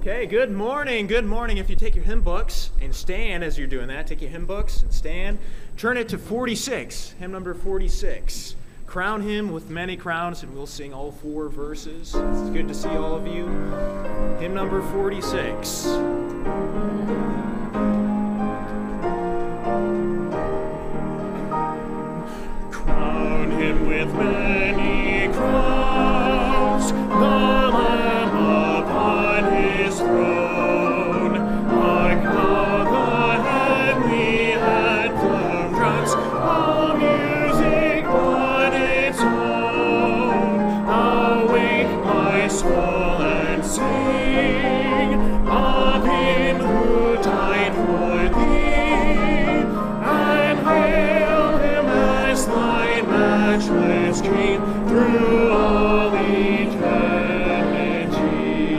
Okay, good morning. Good morning. If you take your hymn books and stand as you're doing that, take your hymn books and stand. Turn it to 46, hymn number 46. Crown him with many crowns, and we'll sing all 4 verses. It's good to see all of you. Hymn number 46. Crown him with many crowns, the Lamb upon his throne. Hark how the heavenly anthem drowns all music but its own. Awake my soul and sing of him who died for thee, and hail him as thy matchless King through all eternity.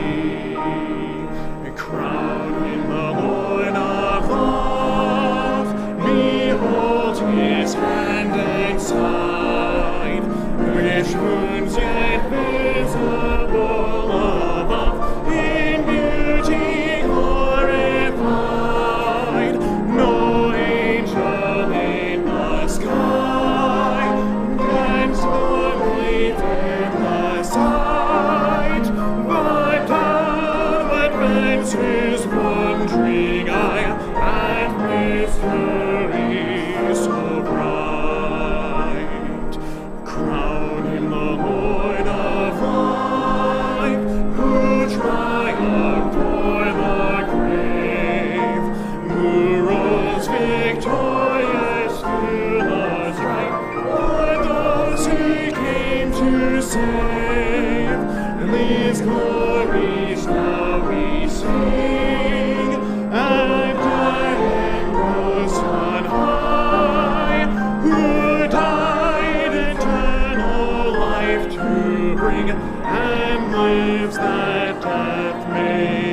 Crown him the Lord of love, behold his hand and side, which wounds yet visible above, in beauty glorified. No angel in the sky can complete in the sight, but downward bends his wondering eye at mystery so bright. Crown him the Lord of life, who triumphed o'er the grave, who rose victorious through the strife for those he came to save. These glories now we sing, and diadem rose on high, who died eternal life to bring, and lives that death may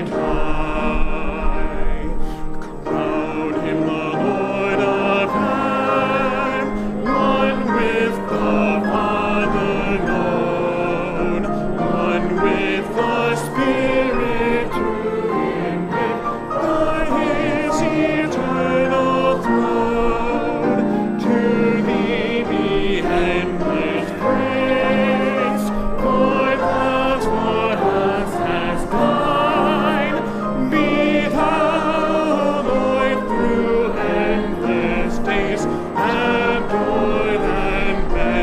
die. Crown him the Lord of heaven, one with the Father known, one with the Spirit to invade his eternal throne. To thee be endless praise, for thou for us hast died. Be thou, Lord, through endless days, adored and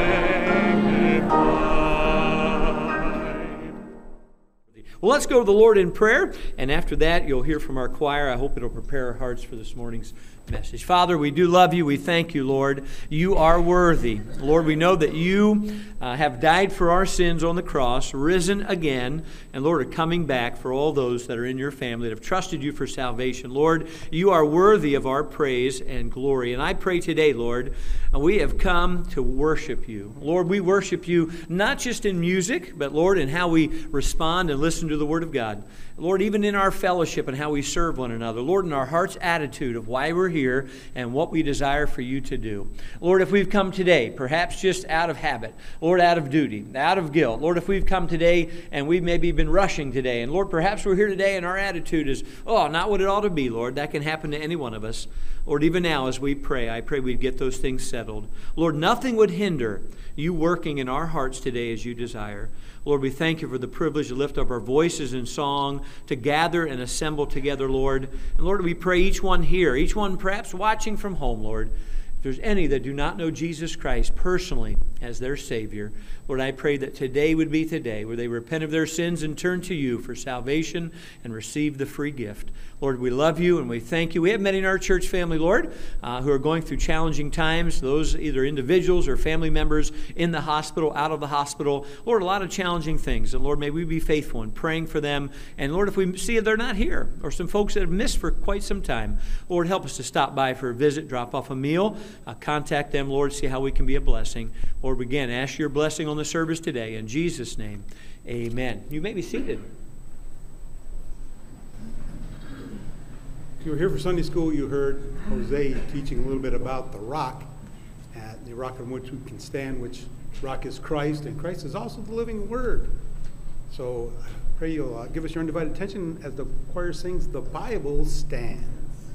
magnified. Well, let's go to the Lord in prayer, and after that, you'll hear from our choir. I hope it'll prepare our hearts for this morning's message. Father, we do love you. We thank you, Lord. You are worthy. Lord, we know that you have died for our sins on the cross, risen again, and Lord, are coming back for all those that are in your family that have trusted you for salvation. Lord, you are worthy of our praise and glory. And I pray today, Lord, we have come to worship you. Lord, we worship you not just in music, but Lord, in how we respond and listen to the Word of God. Lord, even in our fellowship and how we serve one another. Lord, in our heart's attitude of why we're here and what we desire for you to do. Lord, if we've come today, perhaps just out of habit, Lord, out of duty, out of guilt. Lord, if we've come today and we've maybe been rushing today, and Lord, perhaps we're here today and our attitude is, oh, not what it ought to be, Lord. That can happen to any one of us. Lord, even now as we pray, I pray we'd get those things settled. Lord, nothing would hinder you working in our hearts today as you desire. Lord, we thank you for the privilege to lift up our voices in song, to gather and assemble together, Lord. And Lord, we pray each one here, each one perhaps watching from home, Lord, if there's any that do not know Jesus Christ personally as their Savior, Lord, I pray that today would be today where they repent of their sins and turn to you for salvation and receive the free gift. Lord, we love you and we thank you. We have many in our church family, Lord, who are going through challenging times, those either individuals or family members in the hospital, out of the hospital. Lord, a lot of challenging things. And Lord, may we be faithful in praying for them. And Lord, if we see they're not here or some folks that have missed for quite some time, Lord, help us to stop by for a visit, drop off a meal, contact them, Lord, see how we can be a blessing. Lord, we again ask your blessing on the service today. In Jesus' name, amen. You may be seated. If you were here for Sunday school, you heard Jose teaching a little bit about the rock, the rock on which we can stand, which rock is Christ, and Christ is also the living Word. So I Pray you'll give us your undivided attention as the choir sings "The Bible Stands."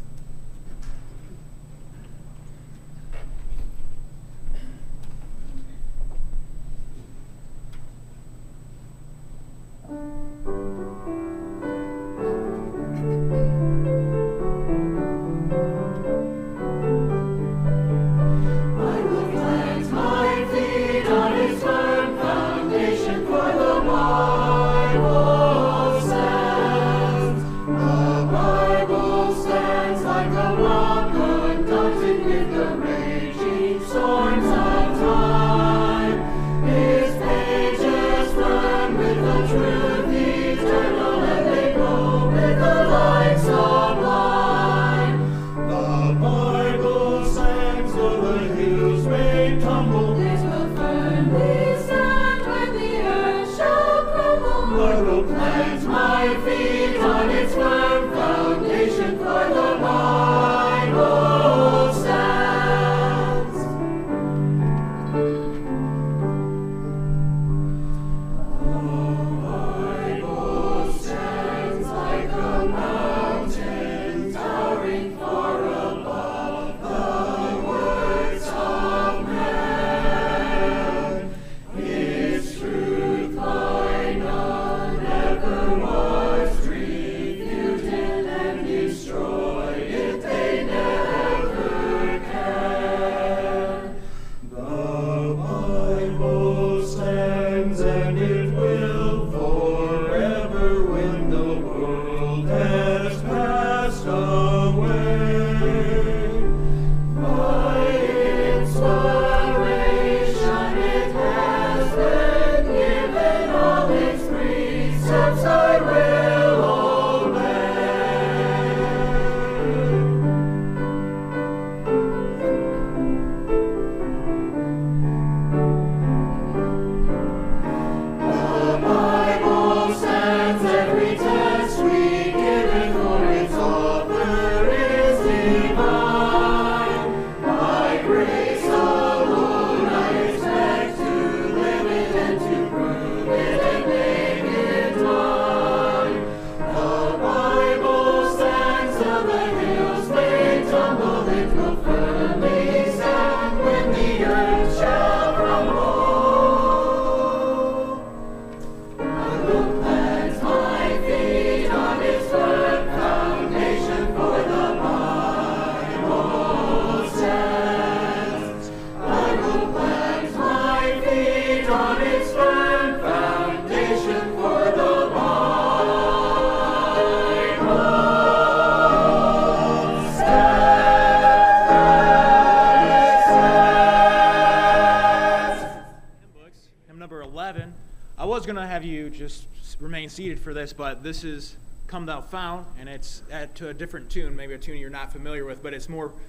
Going to have you just remain seated for this, but this is Come Thou Fount, and it's to a different tune, maybe a tune you're not familiar with, but it's more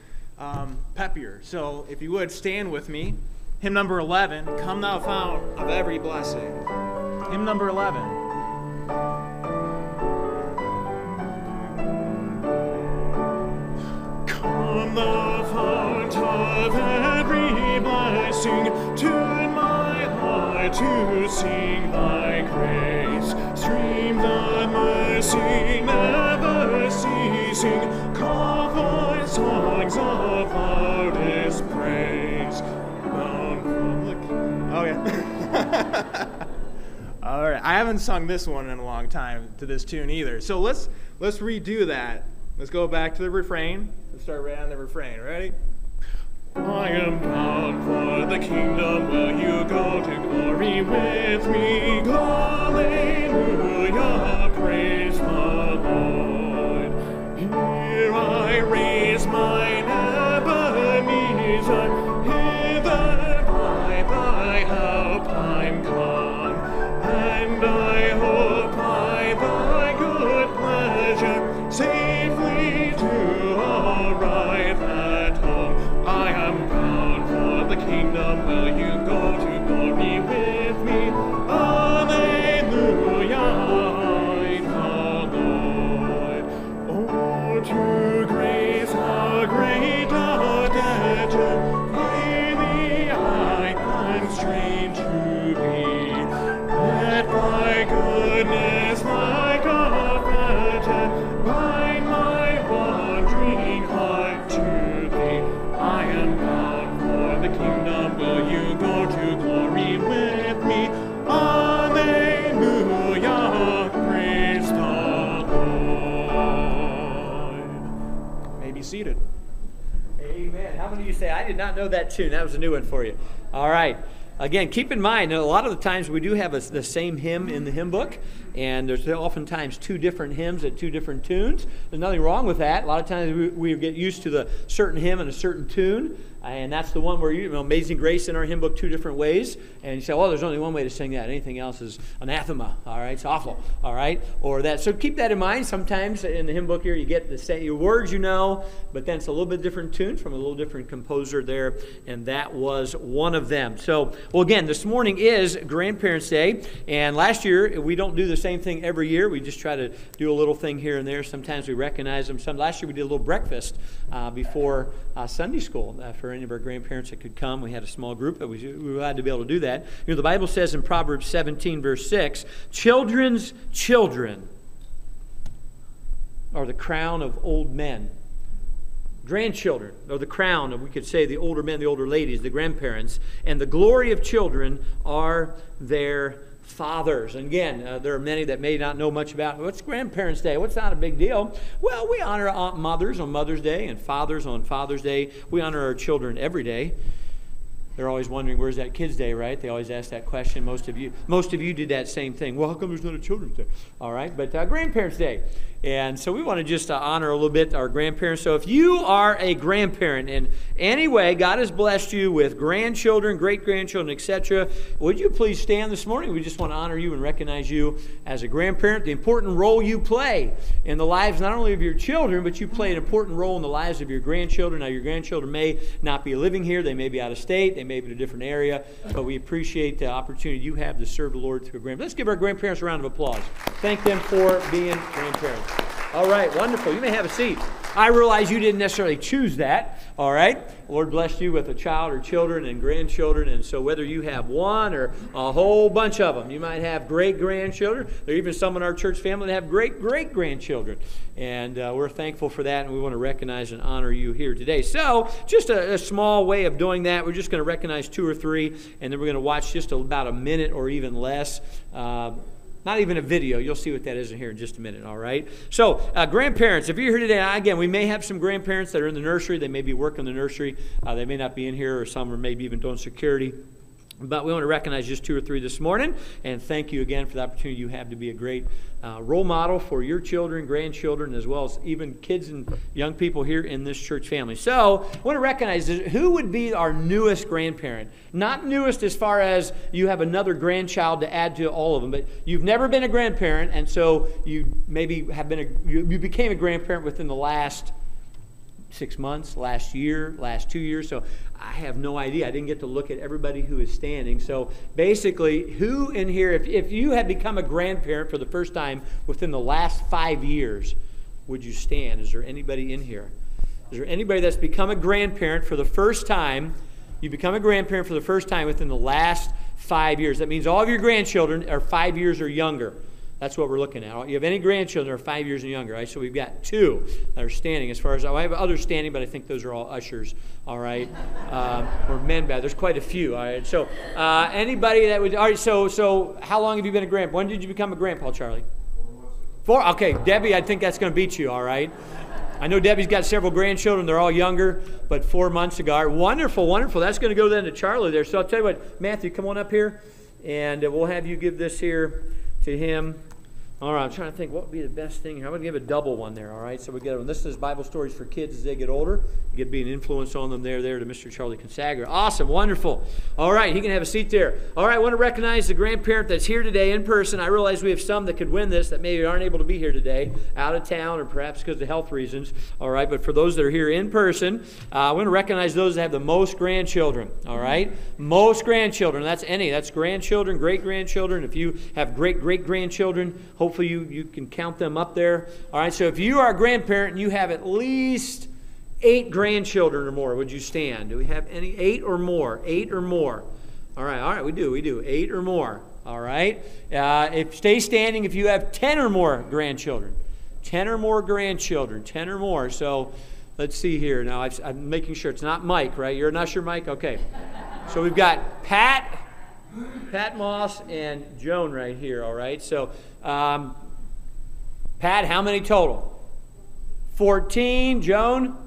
peppier. So if you would, stand with me. Hymn number 11, Come Thou Fount of Every Blessing. Hymn number 11. Come Thou Fount of every blessing, tune my heart to sing thy grace. Stream the mercy never ceasing, call for songs of loudest praise. Bound from the Oh yeah. All right, I haven't sung this one in a long time to this tune either. So let's redo that. Let's go back to the refrain. Let's start right on the refrain. Ready? I am bound for the kingdom. Will you go to glory with me? Hallelujah, praise the Lord. Here I raise mine Ebenezer. Hither by thy help I'm come, and I hope by thy good pleasure safely to arrive at home. I am bound for the kingdom. Will you go to glory with me? Alleluia, I the Lord. Oh, to grace how great a debt daily I constrain to be. Let thy goodness seated. Amen. How many of you say, I did not know that tune? That was a new one for you. All right. Again, keep in mind, a lot of the times we do have the same hymn in the hymn book, and there's oftentimes two different hymns at two different tunes. There's nothing wrong with that. A lot of times we get used to the certain hymn and a certain tune, and that's the one where Amazing Grace in our hymn book two different ways, and you say, well, there's only one way to sing that. Anything else is anathema, all right? It's awful, all right? Or that. So keep that in mind. Sometimes in the hymn book here, you get your words but then it's a little bit different tune from a little different composer there, and that was one of them. So, well, again, this morning is Grandparents' Day, and last year, we don't do the same thing every year. We just try to do a little thing here and there. Sometimes we recognize them. Last year, we did a little breakfast before Sunday school for any of our grandparents that could come. We had a small group, but we were glad to be able to do that. The Bible says in Proverbs 17, verse 6, children's children are the crown of old men. Grandchildren are the crown of, we could say, the older men, the older ladies, the grandparents. And the glory of children are their fathers. And again, there are many that may not know much about what's Grandparents' Day. What's not a big deal? Well, we honor mothers on Mother's Day and fathers on Father's Day. We honor our children every day. They're always wondering, where's that Kids' Day, right? They always ask that question. Most of you did that same thing. Well, how come there's not a Children's Day? All right, but Grandparents' Day. And so we want to just honor a little bit our grandparents. So if you are a grandparent in any way, God has blessed you with grandchildren, great-grandchildren, etc., would you please stand this morning? We just want to honor you and recognize you as a grandparent, the important role you play in the lives not only of your children, but you play an important role in the lives of your grandchildren. Now, your grandchildren may not be living here. They may be out of state. They may be in a different area. But we appreciate the opportunity you have to serve the Lord through a grandparent. Let's give our grandparents a round of applause. Thank them for being grandparents. All right, wonderful. You may have a seat. I realize you didn't necessarily choose that, all right? The Lord blessed you with a child or children and grandchildren, and so whether you have one or a whole bunch of them, you might have great-grandchildren. There are even some in our church family that have great-great-grandchildren, and we're thankful for that, and we want to recognize and honor you here today. So just a small way of doing that. We're just going to recognize two or three, and then we're going to watch just about a minute or even less. Not even a video. You'll see what that is in here in just a minute, all right? So, grandparents, if you're here today, again, we may have some grandparents that are in the nursery. They may be working in the nursery. They may not be in here, or some are maybe even doing security. But we want to recognize just two or three this morning, and thank you again for the opportunity you have to be a great role model for your children, grandchildren, as well as even kids and young people here in this church family. So I want to recognize who would be our newest grandparent. Not newest as far as you have another grandchild to add to all of them, but you've never been a grandparent, and so you maybe have been you became a grandparent within the last 6 months, last year, last 2 years. So I have no idea. I didn't get to look at everybody who is standing. So basically, who in here, if you had become a grandparent for the first time within the last 5 years, would you stand? Is there anybody in here? Is there anybody that's become a grandparent for the first time? You become a grandparent for the first time within the last 5 years. That means all of your grandchildren are 5 years or younger. That's what we're looking at. You have any grandchildren that are 5 years and younger, right? So we've got two that are standing. As far as I have others standing, but I think those are all ushers, all right? Or men back. There's quite a few, all right? So anybody that would, all right, so how long have you been a grandpa? When did you become a grandpa, Charlie? 4? Okay, Debbie, I think that's going to beat you, all right? I know Debbie's got several grandchildren. They're all younger, but 4 months ago. All right, wonderful, wonderful. That's going to go then to Charlie there. So I'll tell you what, Matthew, come on up here, and we'll have you give this here to him. All right, I'm trying to think what would be the best thing here. I'm going to give a double one there, all right? So we get one. This is Bible Stories for Kids as they get older. You get to be an influence on them there to Mr. Charlie Consagra. Awesome, wonderful. All right, he can have a seat there. All right, I want to recognize the grandparent that's here today in person. I realize we have some that could win this that maybe aren't able to be here today, out of town or perhaps because of health reasons. All right, but for those that are here in person, I want to recognize those that have the most grandchildren, all right? Most grandchildren, that's grandchildren, great-grandchildren. If you have great-great-grandchildren, hopefully you can count them up there. All right, so if you are a grandparent and you have at least 8 grandchildren or more, would you stand? Do we have any 8 or more? 8 or more. All right, we do. 8 or more. All right. Stay standing if you have 10 or more grandchildren. 10 or more grandchildren. 10 or more. So let's see here. Now, I'm making sure it's not Mike, right? You're an usher, Mike? Okay. So we've got Pat Moss and Joan right here, all right? So, Pat, how many total? 14. Joan?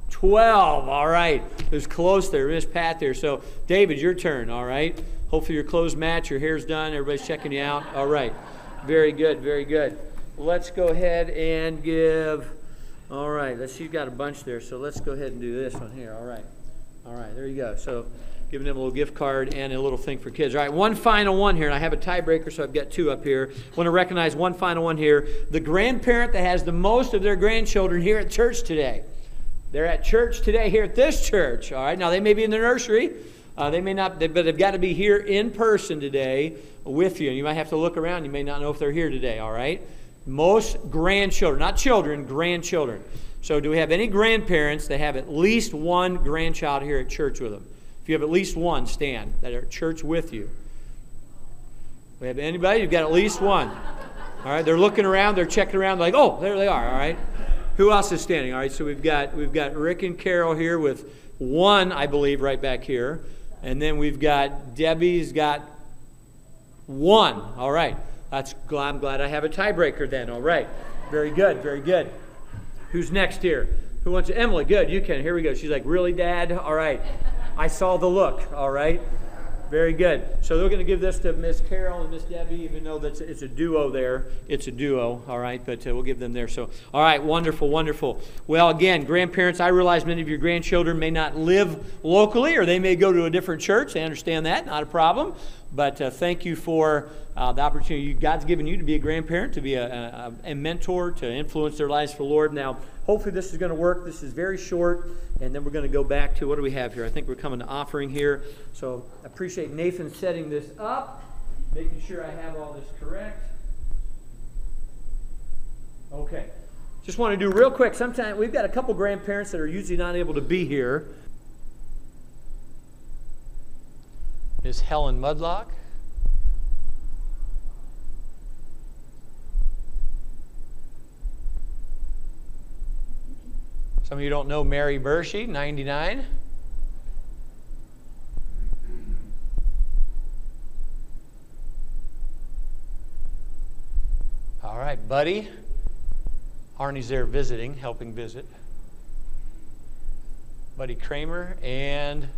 12. All right. It was close there. Miss Pat there. So, David, your turn. All right. Hopefully your clothes match. Your hair's done. Everybody's checking you out. All right. Very good. Very good. Let's go ahead and give. All right. She's got a bunch there. So let's go ahead and do this one here. All right. All right. There you go. So giving them a little gift card and a little thing for kids. All right. One final one here. And I have a tiebreaker, so I've got two up here. I want to recognize one final one here. The grandparent that has the most of their grandchildren here at church today. They're at church today here at this church. All right. Now, they may be in the nursery. They may not, but they've got to be here in person today with you. And you might have to look around. You may not know if they're here today. All right. Most grandchildren, not children, grandchildren. So do we have any grandparents that have at least one grandchild here at church with them? If you have at least one, stand, that are at church with you. We have anybody? You've got at least one. All right. They're looking around. They're checking around like, oh, there they are. All right. Who else is standing? All right, so we've got Rick and Carol here with one, I believe, right back here. And then we've got Debbie's got one. All right. I'm glad I have a tiebreaker then. All right. Very good, very good. Who's next here? Who wants to? Emily, good. You can. Here we go. She's like, really, Dad? All right. I saw the look. All right. Very good. So they're going to give this to Miss Carol and Miss Debbie, even though it's a duo there. It's a duo, all right, but we'll give them there. So, all right, wonderful, wonderful. Well, again, grandparents, I realize many of your grandchildren may not live locally, or they may go to a different church. I understand that, not a problem. But thank you for the opportunity God's given you to be a grandparent, to be a mentor, to influence their lives for the Lord. Now, hopefully this is going to work. This is very short, and then we're going to go back to, what do we have here? I think we're coming to offering here. So I appreciate Nathan setting this up, making sure I have all this correct. Okay. Just want to do real quick. Sometimes we've got a couple grandparents that are usually not able to be here. Miss Helen Mudlock. Some of you don't know Mary Bershey, 99. All right, Buddy. Arnie's there visiting, helping visit. Buddy Kramer and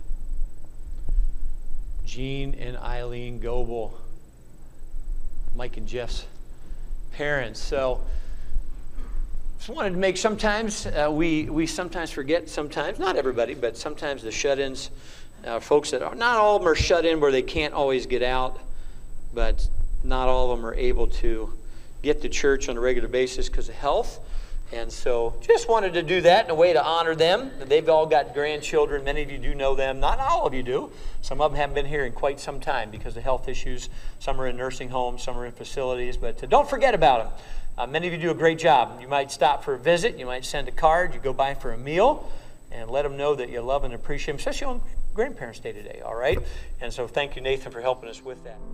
Jean and Eileen Goebel, Mike and Jeff's parents. So just wanted to make, sometimes we sometimes forget, sometimes, not everybody, but sometimes the shut-ins, folks that are, not all of them are shut in where they can't always get out, but not all of them are able to get to church on a regular basis because of health. And so just wanted to do that in a way to honor them. They've all got grandchildren. Many of you do know them. Not all of you do. Some of them haven't been here in quite some time because of health issues. Some are in nursing homes. Some are in facilities. But don't forget about them. Many of you do a great job. You might stop for a visit. You might send a card. You go by for a meal. And let them know that you love and appreciate them, especially on Grandparents' Day today, all right? And so thank you, Nathan, for helping us with that.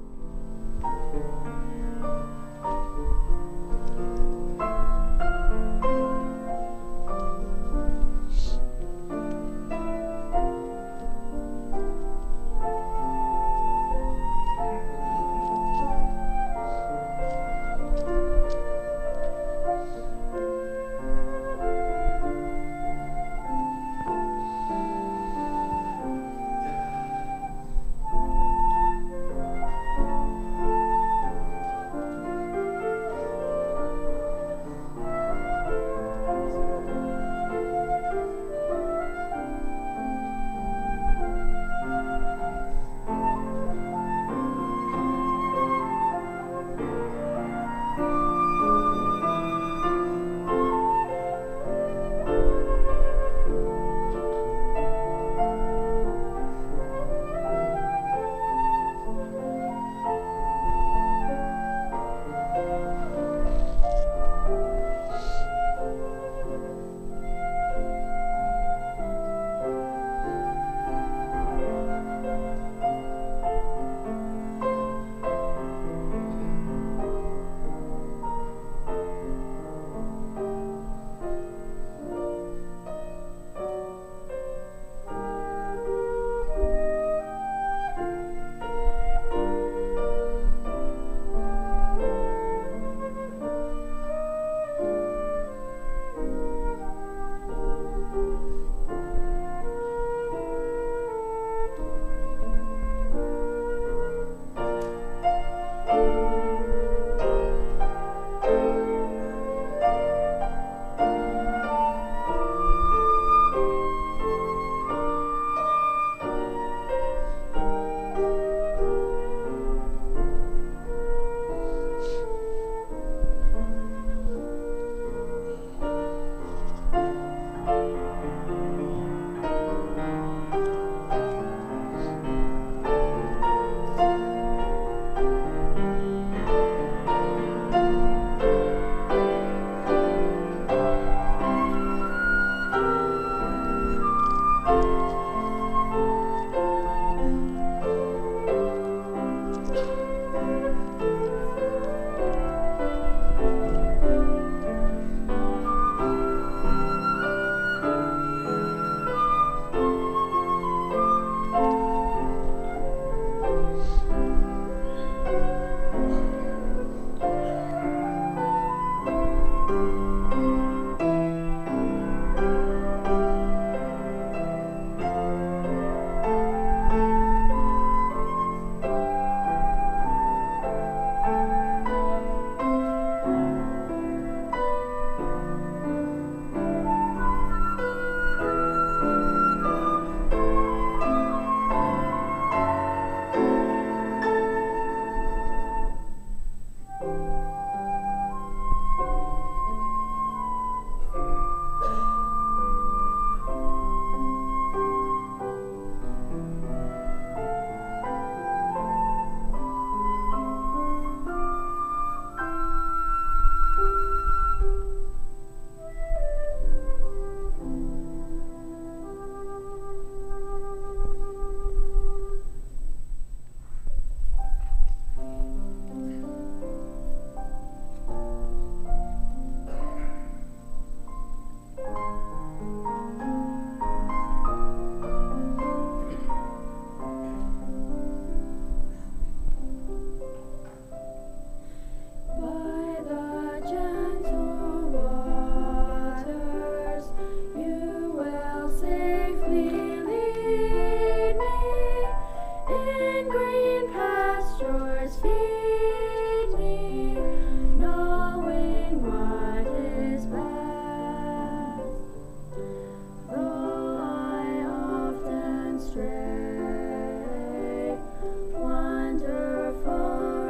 In green pastures feed me, knowing what is best. Though I often stray, wander far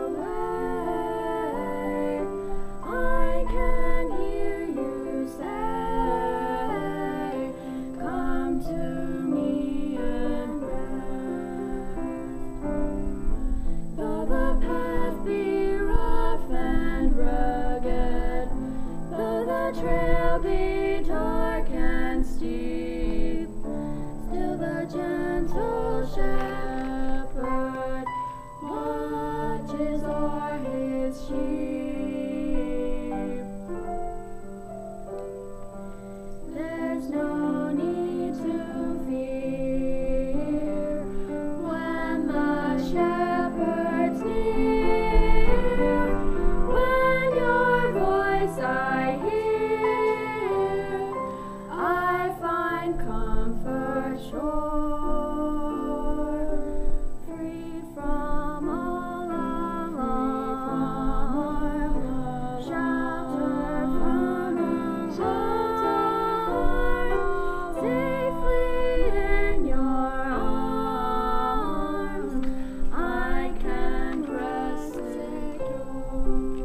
away, I can hear you say, come to me and rest. Though the path be rough and rugged, though the trail be dark and steep, still the gentle shepherd watches o'er his sheep. There's no need to fear when the shepherd's near, when your voice I hear, I find comfort sure, freed from all alarm, sheltered from harm, safely in your arms, I can rest secure.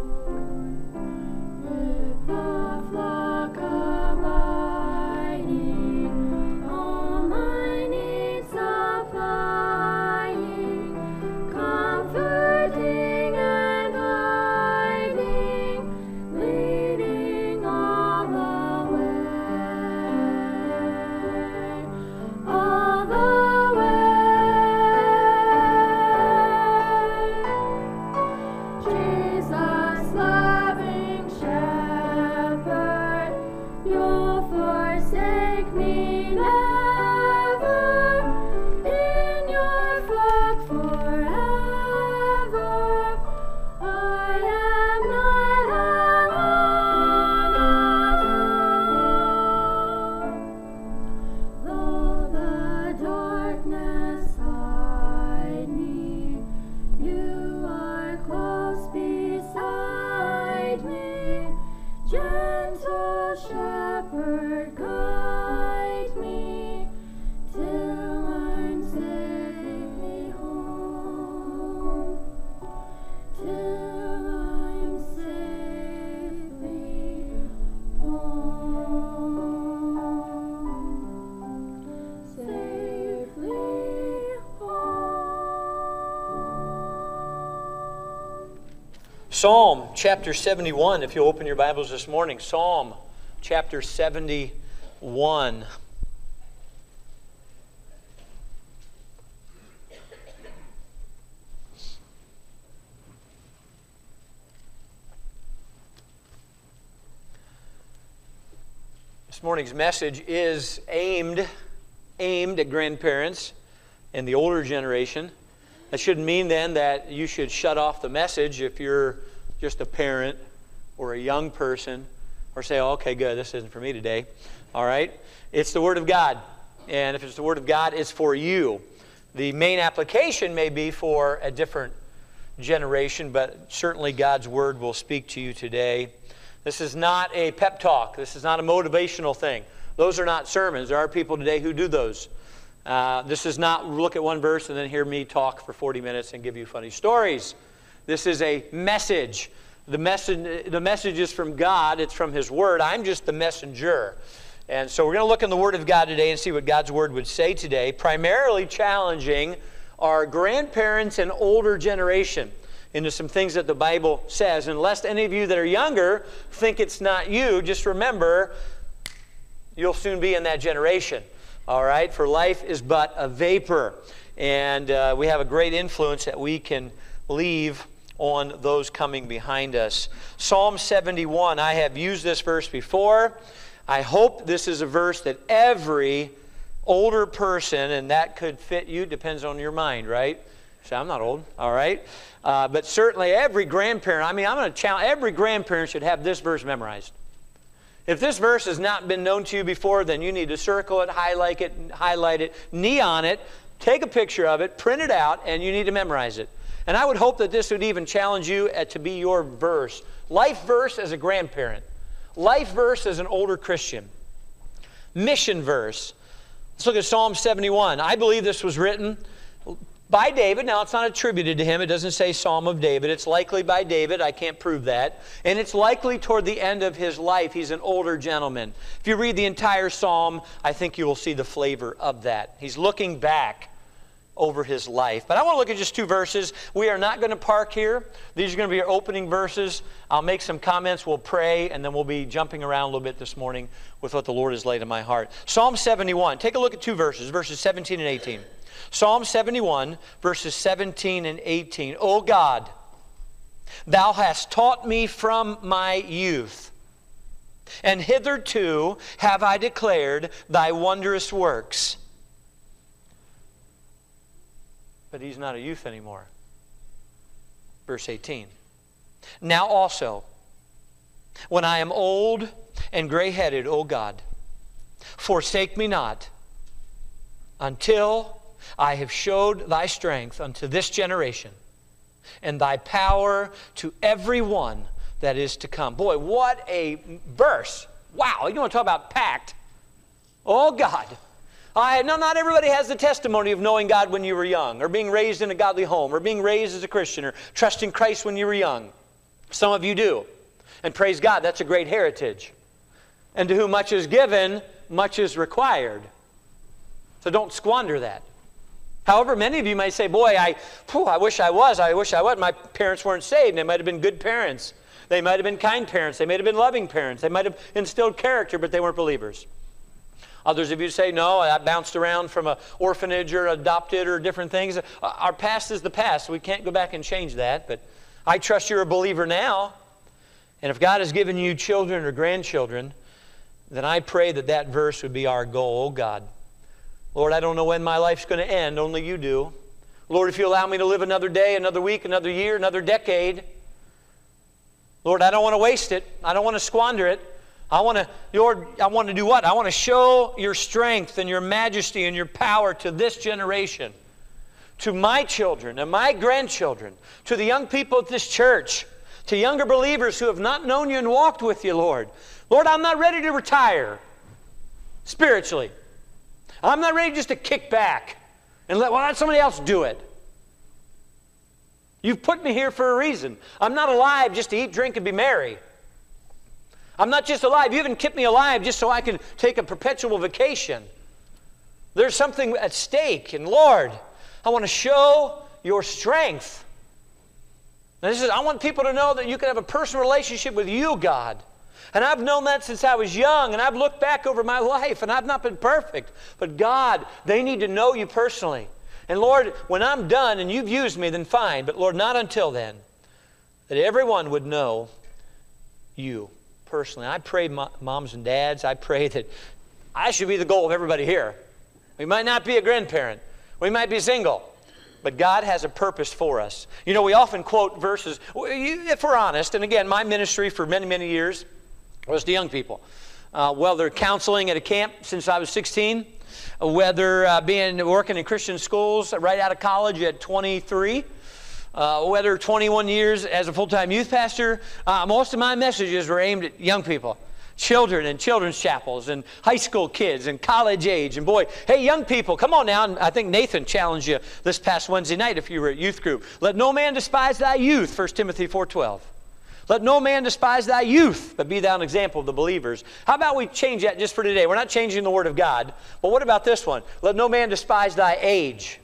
With the flock abiding, all my needs supplying, comforting and guiding, leading all the way, all the way. Jesus, loving shepherd, you'll forsake me never, in your flock forever. I am not alone. Though the darkness hide me, you are close beside me. Gentle shepherd, guide me till I'm safely home. Till I'm safely home. Safely home. Psalm chapter 71, if you'll open your Bibles this morning. Psalm chapter 71. This morning's message is aimed at grandparents and the older generation. That shouldn't mean then that you should shut off the message if you're just a parent or a young person, or say, oh, okay, good, this isn't for me today. All right? It's the Word of God. And if it's the Word of God, it's for you. The main application may be for a different generation, but certainly God's Word will speak to you today. This is not a pep talk. This is not a motivational thing. Those are not sermons. There are people today who do those. This is not look at one verse and then hear me talk for 40 minutes and give you funny stories. This is a message. The message is from God. It's from His Word. I'm just the messenger. And so we're going to look in the Word of God today and see what God's Word would say today, primarily challenging our grandparents and older generation into some things that the Bible says. And lest any of you that are younger think it's not you, just remember, you'll soon be in that generation. All right? For life is but a vapor. And we have a great influence that we can leave on those coming behind us. Psalm 71, I have used this verse before. I hope this is a verse that every older person, and that could fit you, depends on your mind, right? So I'm not old, all right? But certainly every grandparent, I'm going to challenge, every grandparent should have this verse memorized. If this verse has not been known to you before, then you need to circle it, highlight it, neon it, take a picture of it, print it out, and you need to memorize it. And I would hope that this would even challenge you to be your verse. Life verse as a grandparent. Life verse as an older Christian. Mission verse. Let's look at Psalm 71. I believe this was written by David. Now, it's not attributed to him. It doesn't say Psalm of David. It's likely by David. I can't prove that. And it's likely toward the end of his life. He's an older gentleman. If you read the entire psalm, I think you will see the flavor of that. He's looking back over his life. But I want to look at just two verses. We are not going to park here. These are going to be our opening verses. I'll make some comments. We'll pray, and then we'll be jumping around a little bit this morning with what the Lord has laid in my heart. Psalm 71. Take a look at two verses, verses 17 and 18. Psalm 71, verses 17 and 18. O God, Thou hast taught me from my youth, and hitherto have I declared Thy wondrous works. But he's not a youth anymore. Verse 18. Now also, when I am old and gray-headed, O God, forsake me not, until I have showed Thy strength unto this generation, and Thy power to every one that is to come. Boy, what a verse. Wow, you want to talk about packed. Oh God. Not everybody has the testimony of knowing God when you were young, or being raised in a godly home, or being raised as a Christian, or trusting Christ when you were young. Some of you do. And praise God, that's a great heritage. And to whom much is given, much is required. So don't squander that. However, many of you might say, boy, I wish I was. My parents weren't saved. They might have been good parents. They might have been kind parents. They might have been loving parents. They might have instilled character, but they weren't believers. Others of you say, no, I bounced around from an orphanage or adopted or different things. Our past is the past. We can't go back and change that, but I trust you're a believer now. And if God has given you children or grandchildren, then I pray that that verse would be our goal. Oh, God. Lord, I don't know when my life's going to end. Only you do. Lord, if you allow me to live another day, another week, another year, another decade, Lord, I don't want to waste it. I don't want to squander it. Lord, I want to do what? I want to show your strength and your majesty and your power to this generation, to my children and my grandchildren, to the young people at this church, to younger believers who have not known you and walked with you, Lord. Lord, I'm not ready to retire spiritually. I'm not ready just to kick back and let somebody else do it. You've put me here for a reason. I'm not alive just to eat, drink, and be merry. I'm not just alive. You haven't kept me alive just so I can take a perpetual vacation. There's something at stake. And Lord, I want to show your strength. And I want people to know that you can have a personal relationship with you, God. And I've known that since I was young, and I've looked back over my life, and I've not been perfect. But God, they need to know you personally. And Lord, when I'm done and you've used me, then fine. But Lord, not until then. That everyone would know you personally. I pray, moms and dads, I pray that I should be the goal of everybody here. We might not be a grandparent. We might be single. But God has a purpose for us. You know, we often quote verses, if we're honest, and again, my ministry for many, many years was to young people. Whether counseling at a camp since I was 16, whether working in Christian schools right out of college at 23, whether 21 years as a full-time youth pastor, most of my messages were aimed at young people. Children and children's chapels and high school kids and college age. And boy, hey, young people, come on now. And I think Nathan challenged you this past Wednesday night if you were at youth group. Let no man despise thy youth, 1 Timothy 4:12. Let no man despise thy youth, but be thou an example of the believers. How about we change that just for today? We're not changing the Word of God. But what about this one? Let no man despise thy age.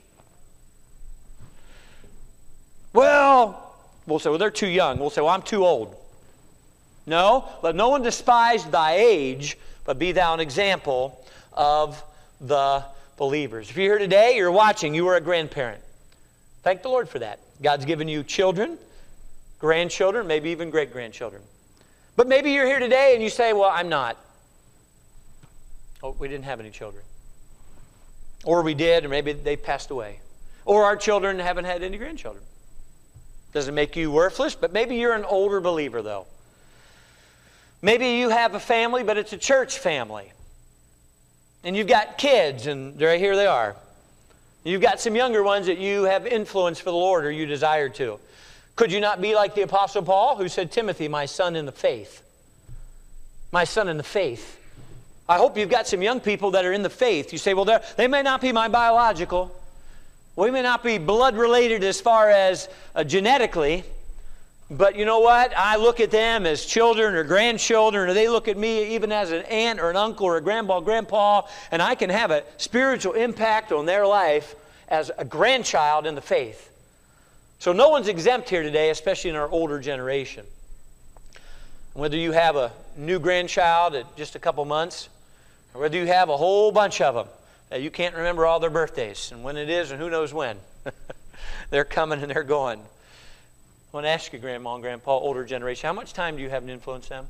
Well, we'll say, well, they're too young. We'll say, well, I'm too old. No, let no one despise thy age, but be thou an example of the believers. If you're here today, you're watching, you are a grandparent. Thank the Lord for that. God's given you children, grandchildren, maybe even great-grandchildren. But maybe you're here today and you say, well, I'm not. Oh, we didn't have any children. Or we did, or maybe they passed away. Or our children haven't had any grandchildren. Doesn't make you worthless, but maybe you're an older believer, though. Maybe you have a family, but it's a church family. And you've got kids, and here they are. You've got some younger ones that you have influenced for the Lord, or you desire to. Could you not be like the Apostle Paul, who said, Timothy, my son in the faith? My son in the faith. I hope you've got some young people that are in the faith. You say, well, they may not be my biological. We may not be blood related as far as genetically. But you know what? I look at them as children or grandchildren, or they look at me even as an aunt or an uncle or a grandpa, and I can have a spiritual impact on their life as a grandchild in the faith. So no one's exempt here today, especially in our older generation. Whether you have a new grandchild at just a couple months, or whether you have a whole bunch of them that you can't remember all their birthdays and when it is and who knows when. They're coming and they're going. I want to ask you, Grandma and Grandpa, older generation, how much time do you have to influence them?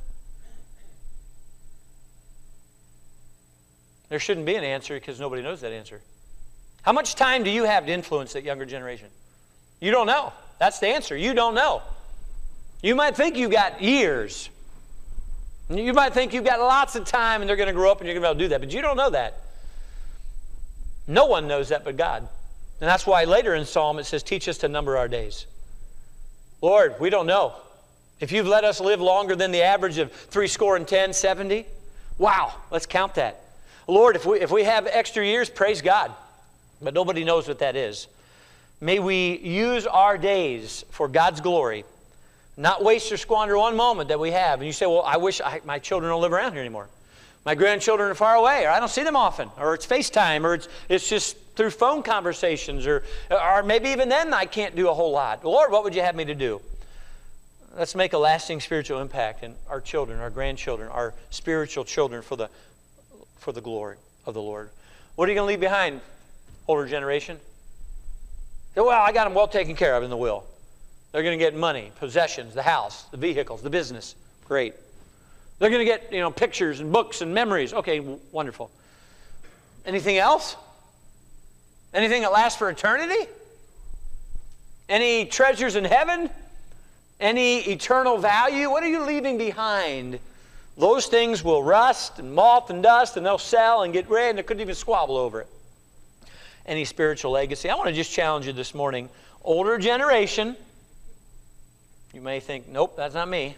There shouldn't be an answer because nobody knows that answer. How much time do you have to influence that younger generation? You don't know. That's the answer. You don't know. You might think you've got years. You might think you've got lots of time and they're going to grow up and you're going to be able to do that, but you don't know that. No one knows that but God. And that's why later in Psalm it says, teach us to number our days. Lord, we don't know. If you've let us live longer than the average of 70, 70, wow, let's count that. Lord, if we have extra years, praise God. But nobody knows what that is. May we use our days for God's glory, not waste or squander one moment that we have. And you say, well, I wish my children don't live around here anymore. My grandchildren are far away, or I don't see them often, or it's FaceTime, or it's just through phone conversations, or maybe even then I can't do a whole lot. Lord, what would you have me to do? Let's make a lasting spiritual impact in our children, our grandchildren, our spiritual children for the glory of the Lord. What are you going to leave behind, older generation? Well, I got them well taken care of in the will. They're going to get money, possessions, the house, the vehicles, the business. Great. They're going to get, pictures and books and memories. Okay, wonderful. Anything else? Anything that lasts for eternity? Any treasures in heaven? Any eternal value? What are you leaving behind? Those things will rust and moth and dust, and they'll sell and get red, and they couldn't even squabble over it. Any spiritual legacy? I want to just challenge you this morning. Older generation, you may think, nope, that's not me.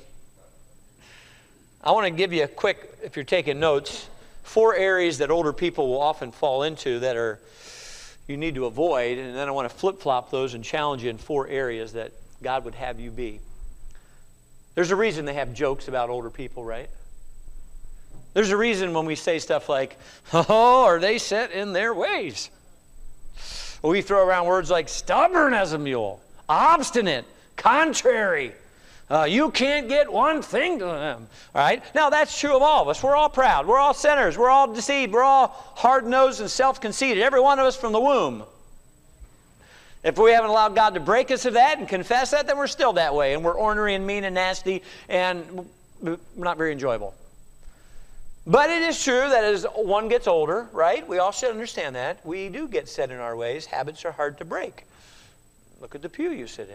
I want to give you a quick, if you're taking notes, 4 areas that older people will often fall into that you need to avoid, and then I want to flip-flop those and challenge you in 4 areas that God would have you be. There's a reason they have jokes about older people, right? There's a reason when we say stuff like, oh, are they set in their ways? We throw around words like stubborn as a mule, obstinate, contrary. You can't get one thing to them. All right? Now, that's true of all of us. We're all proud. We're all sinners. We're all deceived. We're all hard-nosed and self-conceited. Every one of us from the womb. If we haven't allowed God to break us of that and confess that, then we're still that way. And we're ornery and mean and nasty and not very enjoyable. But it is true that as one gets older, right? We all should understand that. We do get set in our ways. Habits are hard to break. Look at the pew you sit in.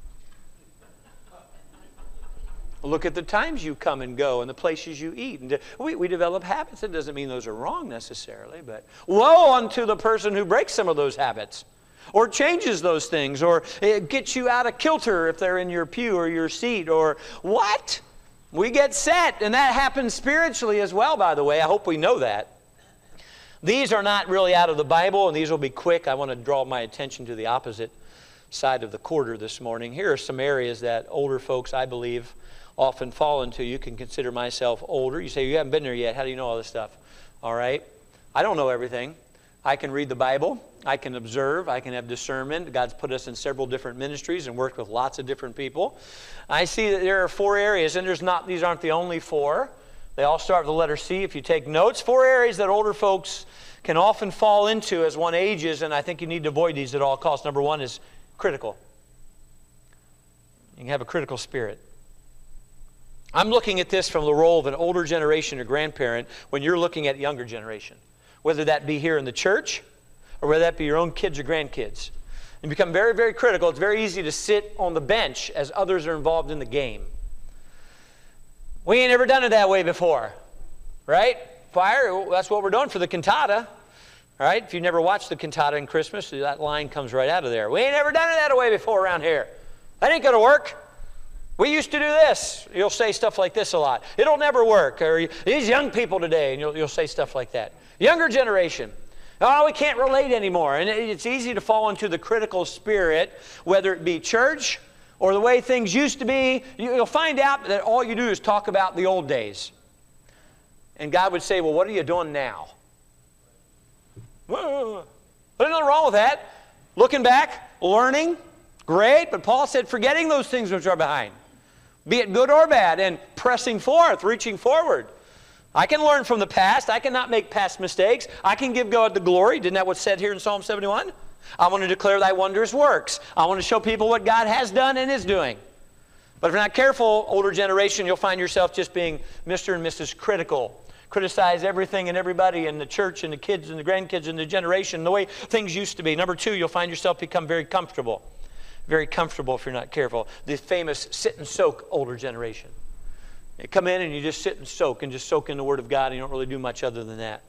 Look at the times you come and go and the places you eat. And we develop habits. It doesn't mean those are wrong necessarily, but woe unto the person who breaks some of those habits or changes those things or it gets you out of kilter if they're in your pew or your seat or what? We get set, and that happens spiritually as well, by the way. I hope we know that. These are not really out of the Bible, and these will be quick. I want to draw my attention to the opposite side of the quarter this morning. Here are some areas that older folks, I believe, often fall into. You can consider myself older. You say, you haven't been there yet. How do you know all this stuff? All right. I don't know everything. I can read the Bible. I can observe. I can have discernment. God's put us in several different ministries and worked with lots of different people. I see that there are 4 areas, and these aren't the only 4. They all start with the letter C. If you take notes, 4 areas that older folks can often fall into as one ages, and I think you need to avoid these at all costs. Number 1 is critical. You can have a critical spirit. I'm looking at this from the role of an older generation or grandparent when you're looking at younger generation, whether that be here in the church or whether that be your own kids or grandkids. You become very, very critical. It's very easy to sit on the bench as others are involved in the game. We ain't ever done it that way before, right? Fire, that's what we're doing for the cantata. All right? If you've never watched the cantata in Christmas, that line comes right out of there. We ain't never done it that way before around here. That ain't going to work. We used to do this. You'll say stuff like this a lot. It'll never work. Or these young people today, and you'll say stuff like that. Younger generation. Oh, we can't relate anymore. And it's easy to fall into the critical spirit, whether it be church or the way things used to be. You'll find out that all you do is talk about the old days. And God would say, well, what are you doing now? Well, there's nothing wrong with that. Looking back, learning, great. But Paul said, forgetting those things which are behind, be it good or bad, and pressing forth, reaching forward. I can learn from the past. I cannot make past mistakes. I can give God the glory. Isn't that what's said here in Psalm 71? I want to declare thy wondrous works. I want to show people what God has done and is doing. But if you're not careful, older generation, you'll find yourself just being Mr. and Mrs. Critical. Criticize everything and everybody in the church and the kids and the grandkids and the generation, the way things used to be. Number two, you'll find yourself become very comfortable. Very comfortable if you're not careful. The famous sit and soak older generation. You come in and you just sit and soak in the Word of God, and you don't really do much other than that.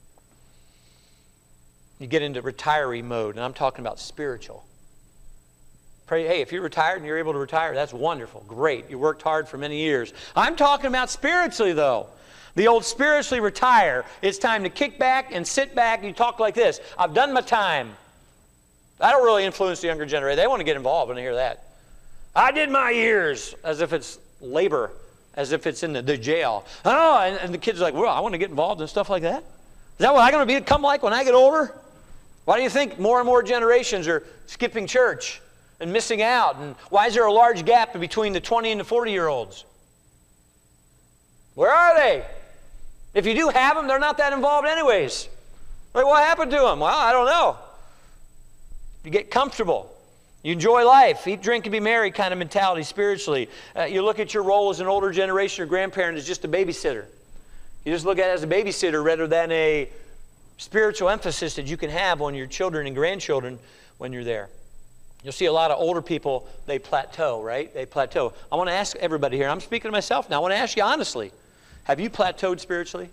You get into retiree mode, and I'm talking about spiritual. Pray, hey, if you're retired and you're able to retire, that's wonderful, great. You worked hard for many years. I'm talking about spiritually, though. The old spiritually retire. It's time to kick back and sit back. You talk like this. I've done my time. I don't really influence the younger generation. They want to get involved when they hear that. I did my years, as if it's labor, as if it's in the jail. Oh, and the kids are like, well, I want to get involved in stuff like that. Is that what I'm going to become like when I get older? Why do you think more and more generations are skipping church and missing out? And why is there a large gap between the 20 and the 40-year-olds? Where are they? If you do have them, they're not that involved anyways. Like, what happened to them? Well, I don't know. You get comfortable. You enjoy life. Eat, drink, and be merry kind of mentality spiritually. You look at your role as an older generation or grandparent as just a babysitter. You just look at it as a babysitter rather than a spiritual emphasis that you can have on your children and grandchildren when you're there. You'll see a lot of older people, they plateau, right? They plateau. I want to ask everybody here, I'm speaking to myself now, I want to ask you honestly, have you plateaued spiritually?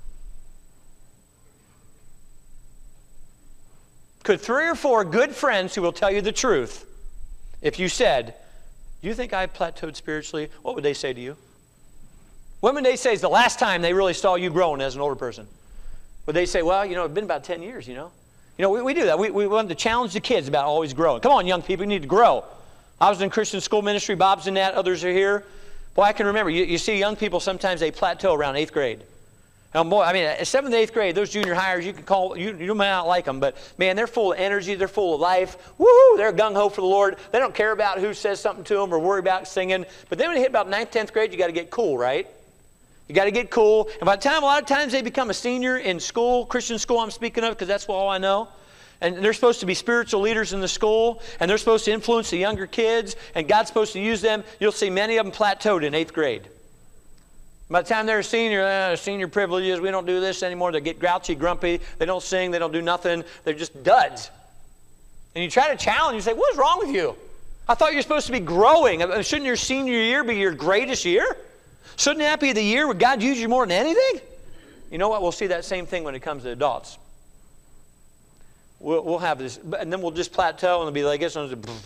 Could 3 or 4 good friends who will tell you the truth, if you said, do you think I've plateaued spiritually, what would they say to you? When would they say is the last time they really saw you growing as an older person? Would they say, well, it's been about 10 years, we do that. We want to challenge the kids about always growing. Come on, young people, you need to grow. I was in Christian school ministry. Bob's in that. Others are here. Boy, I can remember. You see young people, sometimes they plateau around 8th grade. Boy, at 7th, 8th grade, those junior hires, you can call, you may not like them, but man, they're full of energy, they're full of life. Woo! They're gung-ho for the Lord. They don't care about who says something to them or worry about singing. But then when you hit about 9th, 10th grade, you got to get cool, right? You got to get cool. And by the time, a lot of times they become a senior in school, Christian school I'm speaking of, because that's all I know. And they're supposed to be spiritual leaders in the school, and they're supposed to influence the younger kids, and God's supposed to use them. You'll see many of them plateaued in 8th grade. By the time they're a senior, senior privileges, we don't do this anymore. They get grouchy, grumpy. They don't sing. They don't do nothing. They're just duds. And you try to challenge, you say, what's wrong with you? I thought you were supposed to be growing. Shouldn't your senior year be your greatest year? Shouldn't that be the year where God uses you more than anything? You know what? We'll see that same thing when it comes to adults. We'll have this, and then we'll just plateau, and it'll be like this.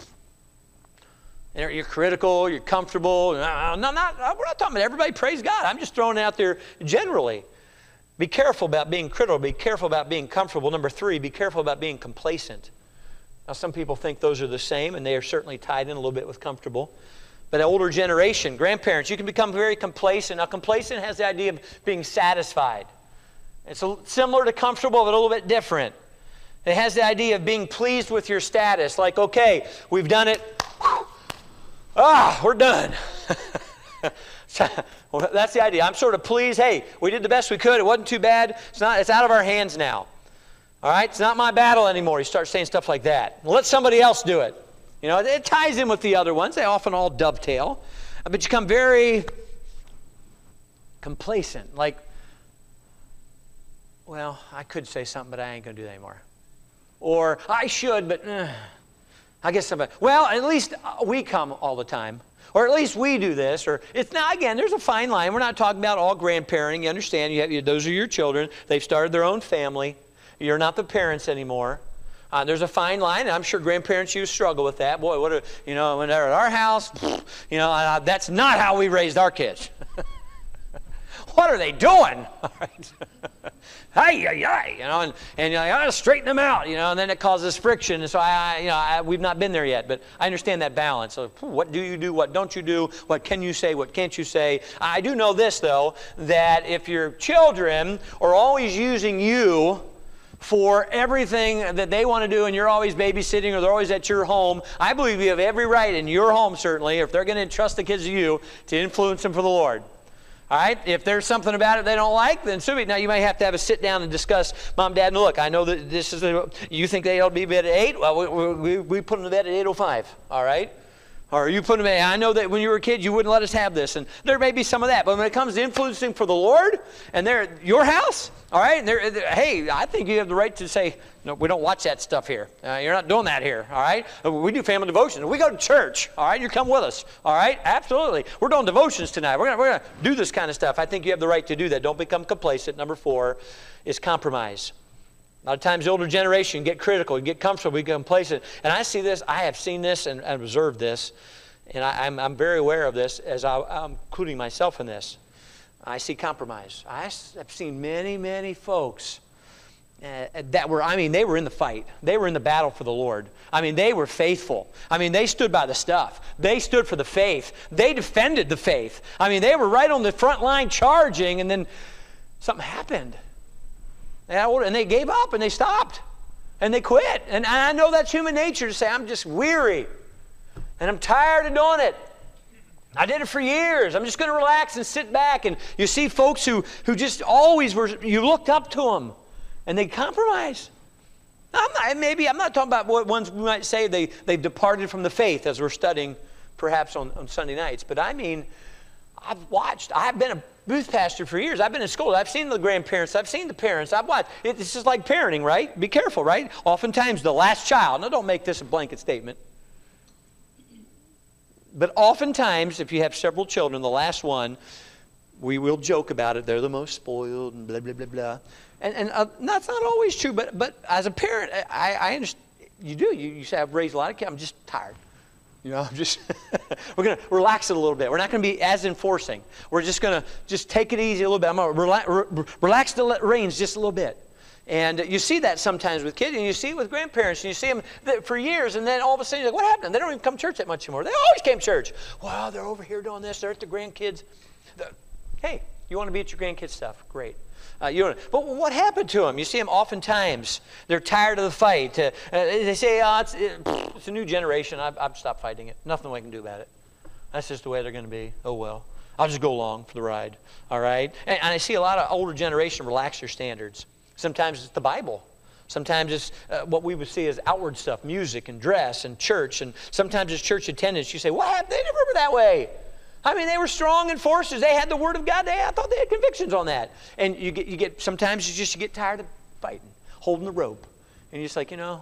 And you're critical, you're comfortable. We're not talking about everybody, praise God. I'm just throwing it out there generally. Be careful about being critical. Be careful about being comfortable. Number 3, be careful about being complacent. Now, some people think those are the same, and they are certainly tied in a little bit with comfortable. But the older generation, grandparents, you can become very complacent. Now, complacent has the idea of being satisfied. It's similar to comfortable, but a little bit different. It has the idea of being pleased with your status. Like, okay, we've done it. We're done. Well, that's the idea. I'm sort of pleased. Hey, we did the best we could. It wasn't too bad. It's out of our hands now. All right? It's not my battle anymore. You start saying stuff like that. Let somebody else do it. It ties in with the other ones. They often all dovetail. But you become very complacent. Like, well, I could say something, but I ain't going to do that anymore. Or, I should, but I guess somebody, well, at least we come all the time. Or at least we do this. Or it's now, again, there's a fine line. We're not talking about all grandparenting. You understand, those are your children. They've started their own family. You're not the parents anymore. There's a fine line, and I'm sure grandparents, you struggle with that. Boy, when they're at our house, that's not how we raised our kids. What are they doing? All right. And I got to straighten them out, and then it causes friction. And so we've not been there yet, but I understand that balance. So what do you do? What don't you do? What can you say? What can't you say? I do know this, though, that if your children are always using you for everything that they want to do, and you're always babysitting or they're always at your home, I believe you have every right in your home, certainly, if they're going to entrust the kids to you, to influence them for the Lord. All right? If there's something about it they don't like, then so be it. Now, you may have to have a sit down and discuss, Mom, Dad, look, I know that this is, you think they ought to be bed at 8? Well, we put them to bed at 8:05, all right? Or you put them in, I know that when you were a kid, you wouldn't let us have this. And there may be some of that. But when it comes to influencing for the Lord, and they're at your house, all right, hey, I think you have the right to say, no, we don't watch that stuff here. You're not doing that here, all right? We do family devotions. We go to church, all right? You come with us, all right? Absolutely. We're doing devotions tonight. We're gonna do this kind of stuff. I think you have the right to do that. Don't become complacent. Number 4 is compromise. A lot of times the older generation get critical, get comfortable, get complacent. And I see this, I have seen this and observed this, and I'm very aware of this as I'm including myself in this. I see compromise. I've seen many, many folks that were, they were in the fight. They were in the battle for the Lord. They were faithful. They stood by the stuff. They stood for the faith. They defended the faith. They were right on the front line charging, and then something happened. And they gave up, and they stopped, and they quit. And I know that's human nature to say, I'm just weary, and I'm tired of doing it. I did it for years. I'm just going to relax and sit back. And you see folks who just always were, you looked up to them, and they compromise. I'm not talking about what ones we might say they've departed from the faith, as we're studying perhaps on Sunday nights. But I've been a booth pastor for years. I've been in school. I've seen the grandparents. I've seen the parents. I've watched. It's just like parenting, right? Be careful, right? Oftentimes the last child, now don't make this a blanket statement, but oftentimes if you have several children, the last one, we will joke about it. They're the most spoiled and blah, blah, blah, blah. And that's not always true, but as a parent, I understand. You do. You say, I've raised a lot of kids. I'm just tired. I'm just, we're going to relax it a little bit. We're not going to be as enforcing. We're just going to take it easy a little bit. I'm going to relax the reins just a little bit. And you see that sometimes with kids, and you see it with grandparents, and you see them for years, and then all of a sudden you're like, what happened? They don't even come to church that much anymore. They always came to church. Well, they're over here doing this. They're at the grandkids. Hey, you want to be at your grandkids' stuff? Great. But what happened to them? You see them oftentimes. They're tired of the fight. They say, it's a new generation. I've stopped fighting it. Nothing we can do about it. That's just the way they're going to be. Oh, well. I'll just go along for the ride. All right? And I see a lot of older generation relax their standards. Sometimes it's the Bible. Sometimes it's what we would see as outward stuff, music and dress and church. And sometimes it's church attendance. You say, what happened? They never were that way. They were strong in forces. They had the Word of God. I thought they had convictions on that. And you get sometimes you get tired of fighting, holding the rope. And you're just like, I don't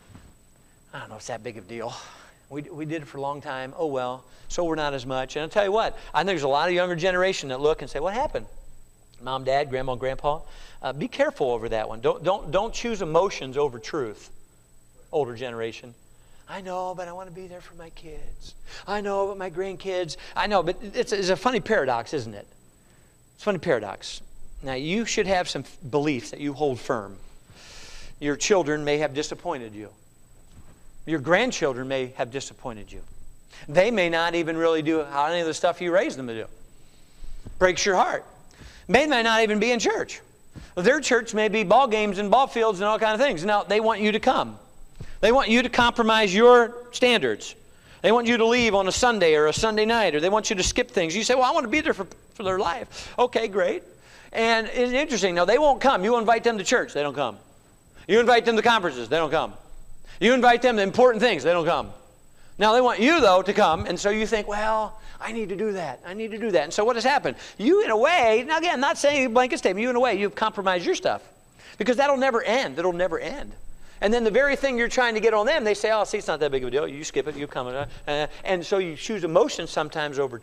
know, it's that big of a deal. We did it for a long time. Oh, well, so we're not as much. And I'll tell you what, I think there's a lot of younger generation that look and say, what happened? Mom, Dad, Grandma, Grandpa, be careful over that one. Don't choose emotions over truth, older generation. I know, but I want to be there for my kids. I know, but my grandkids. I know, but it's a funny paradox, isn't it? It's a funny paradox. Now, you should have some beliefs that you hold firm. Your children may have disappointed you. Your grandchildren may have disappointed you. They may not even really do any of the stuff you raised them to do. Breaks your heart. They may not even be in church. Their church may be ball games and ball fields and all kinds of things. Now, they want you to come. They want you to compromise your standards. They want you to leave on a Sunday or a Sunday night, or they want you to skip things. You say, well, I want to be there for their life. Okay, great. And it's interesting. No, they won't come. You invite them to church. They don't come. You invite them to conferences. They don't come. You invite them to important things. They don't come. Now, they want you, though, to come, and so you think, well, I need to do that. I need to do that. And so what has happened? You, in a way, now again, not saying a blanket statement, you, in a way, you've compromised your stuff. Because that'll never end. It'll never end. And then the very thing you're trying to get on them, they say, oh, see, it's not that big of a deal. You skip it, you come. And so you choose emotion sometimes over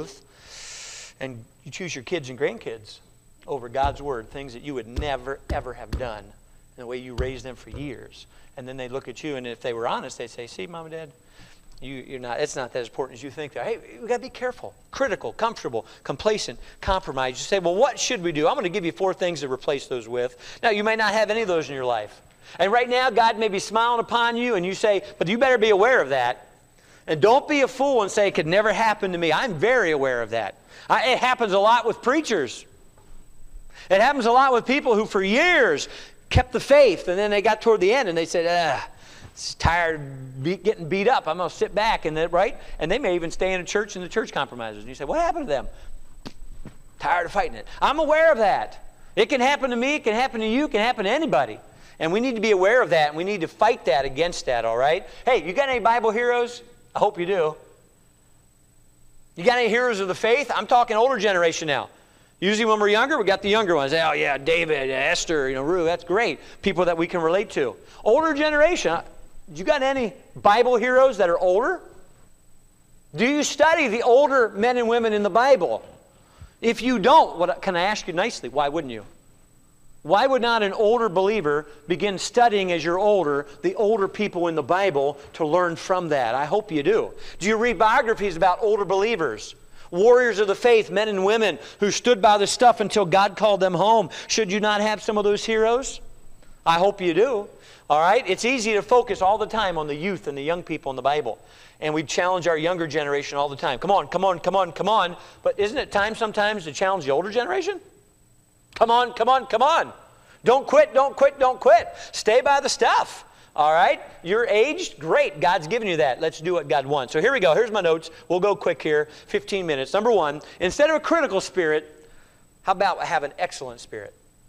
truth, and you choose your kids and grandkids over God's Word, things that you would never, ever have done and the way you raised them for years. And then they look at you, and if they were honest, they'd say, see, Mom and Dad, you're not. It's not that as important as you think. Hey, we got to be careful, critical, comfortable, complacent, compromised. You say, well, what should we do? I'm going to give you 4 things to replace those with. Now, you may not have any of those in your life. And right now, God may be smiling upon you, and you say, but you better be aware of that. And don't be a fool and say, it could never happen to me. I'm very aware of that. It happens a lot with preachers. It happens a lot with people who for years kept the faith, and then they got toward the end, and they said, tired of getting beat up. I'm going to sit back, and right? And they may even stay in a church, and the church compromises. And you say, what happened to them? Tired of fighting it. I'm aware of that. It can happen to me. It can happen to you. It can happen to anybody. And we need to be aware of that, and we need to fight that against that, all right? Hey, you got any Bible heroes? I hope you do. You got any heroes of the faith? I'm talking older generation now. Usually when we're younger, we got the younger ones. Oh, yeah, David, Esther, Ruth, that's great. People that we can relate to. Older generation, you got any Bible heroes that are older? Do you study the older men and women in the Bible? If you don't, can I ask you nicely, why wouldn't you? Why would not an older believer begin studying as you're older, the older people in the Bible, to learn from that? I hope you do. Do you read biographies about older believers? Warriors of the faith, men and women who stood by the stuff until God called them home. Should you not have some of those heroes? I hope you do. All right? It's easy to focus all the time on the youth and the young people in the Bible. And we challenge our younger generation all the time. Come on, come on, come on, come on. But isn't it time sometimes to challenge the older generation? Come on, come on, come on. Don't quit, don't quit, don't quit. Stay by the stuff. All right? You're aged? Great. God's given you that. Let's do what God wants. So here we go. Here's my notes. We'll go quick here. 15 minutes. Number 1, instead of a critical spirit, how about have an excellent spirit?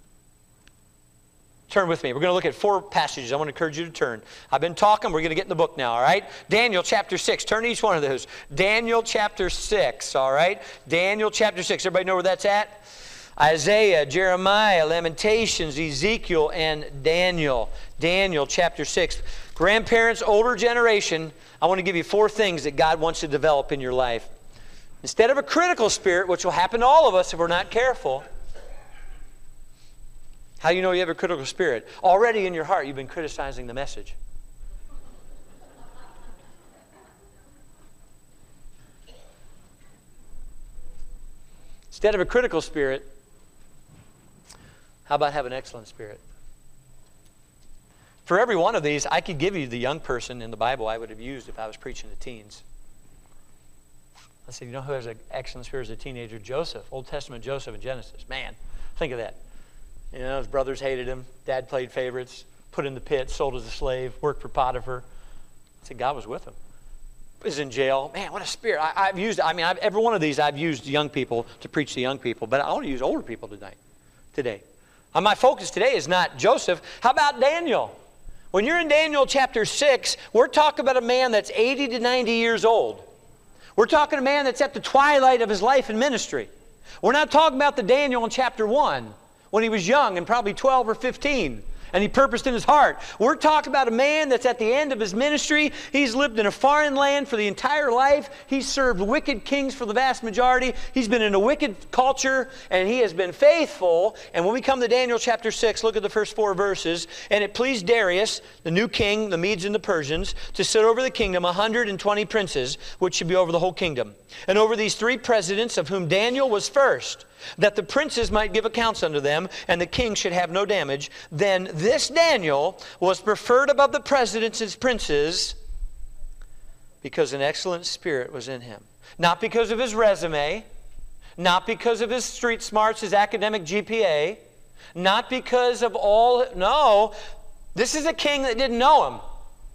Turn with me. We're going to look at 4 passages. I want to encourage you to turn. I've been talking. We're going to get in the book now, all right? Daniel chapter 6. Turn to each one of those. Daniel chapter 6, all right? Daniel chapter 6. Everybody know where that's at? Isaiah, Jeremiah, Lamentations, Ezekiel, and Daniel. Daniel chapter 6. Grandparents, older generation, I want to give you 4 things that God wants to develop in your life. Instead of a critical spirit, which will happen to all of us if we're not careful. How do you know you have a critical spirit? Already in your heart, you've been criticizing the message. Instead of a critical spirit, how about have an excellent spirit? For every one of these, I could give you the young person in the Bible I would have used if I was preaching to teens. I said, you know who has an excellent spirit as a teenager? Joseph, Old Testament Joseph in Genesis. Man, think of that. His brothers hated him. Dad played favorites, put in the pit, sold as a slave, worked for Potiphar. I said, God was with him. Is in jail. Man, what a spirit. Every one of these I've used young people to preach to young people, but I want to use older people today. My focus today is not Joseph. How about Daniel? When you're in Daniel chapter 6, we're talking about a man that's 80 to 90 years old. We're talking a man that's at the twilight of his life and ministry. We're not talking about the Daniel in chapter 1 when he was young and probably 12 or 15. And he purposed in his heart. We're talking about a man that's at the end of his ministry. He's lived in a foreign land for the entire life. He's served wicked kings for the vast majority. He's been in a wicked culture, and he has been faithful. And when we come to Daniel chapter 6, look at the first 4 verses. And it pleased Darius, the new king, the Medes and the Persians, to set over the kingdom 120 princes, which should be over the whole kingdom. And over these 3 presidents, of whom Daniel was first, that the princes might give accounts unto them, and the king should have no damage. Then this Daniel was preferred above the presidents and princes because an excellent spirit was in him. Not because of his resume, not because of his street smarts, his academic GPA, not because of all, no. This is a king that didn't know him.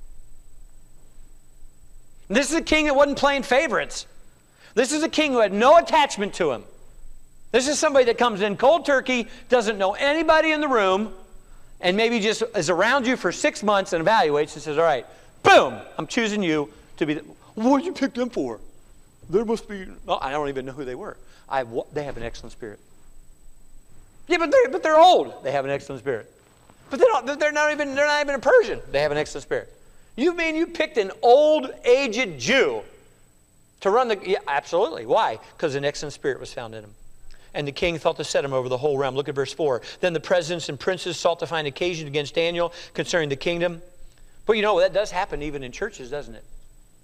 This is a king that wasn't playing favorites. This is a king who had no attachment to him. This is somebody that comes in cold turkey, doesn't know anybody in the room, and maybe just is around you for 6 months and evaluates and says, all right, boom, I'm choosing you to be what did you pick them for? There must be, no, I don't even know who they were. They have an excellent spirit. Yeah, but they're old. They have an excellent spirit. But they're not even a Persian. They have an excellent spirit. You mean you picked an old, aged Jew to run the, yeah, absolutely. Why? Because an excellent spirit was found in him. and the king thought to set him over the whole realm. Look at verse 4. Then the presidents and princes sought to find occasion against Daniel concerning the kingdom. But you know, that does happen even in churches, doesn't it?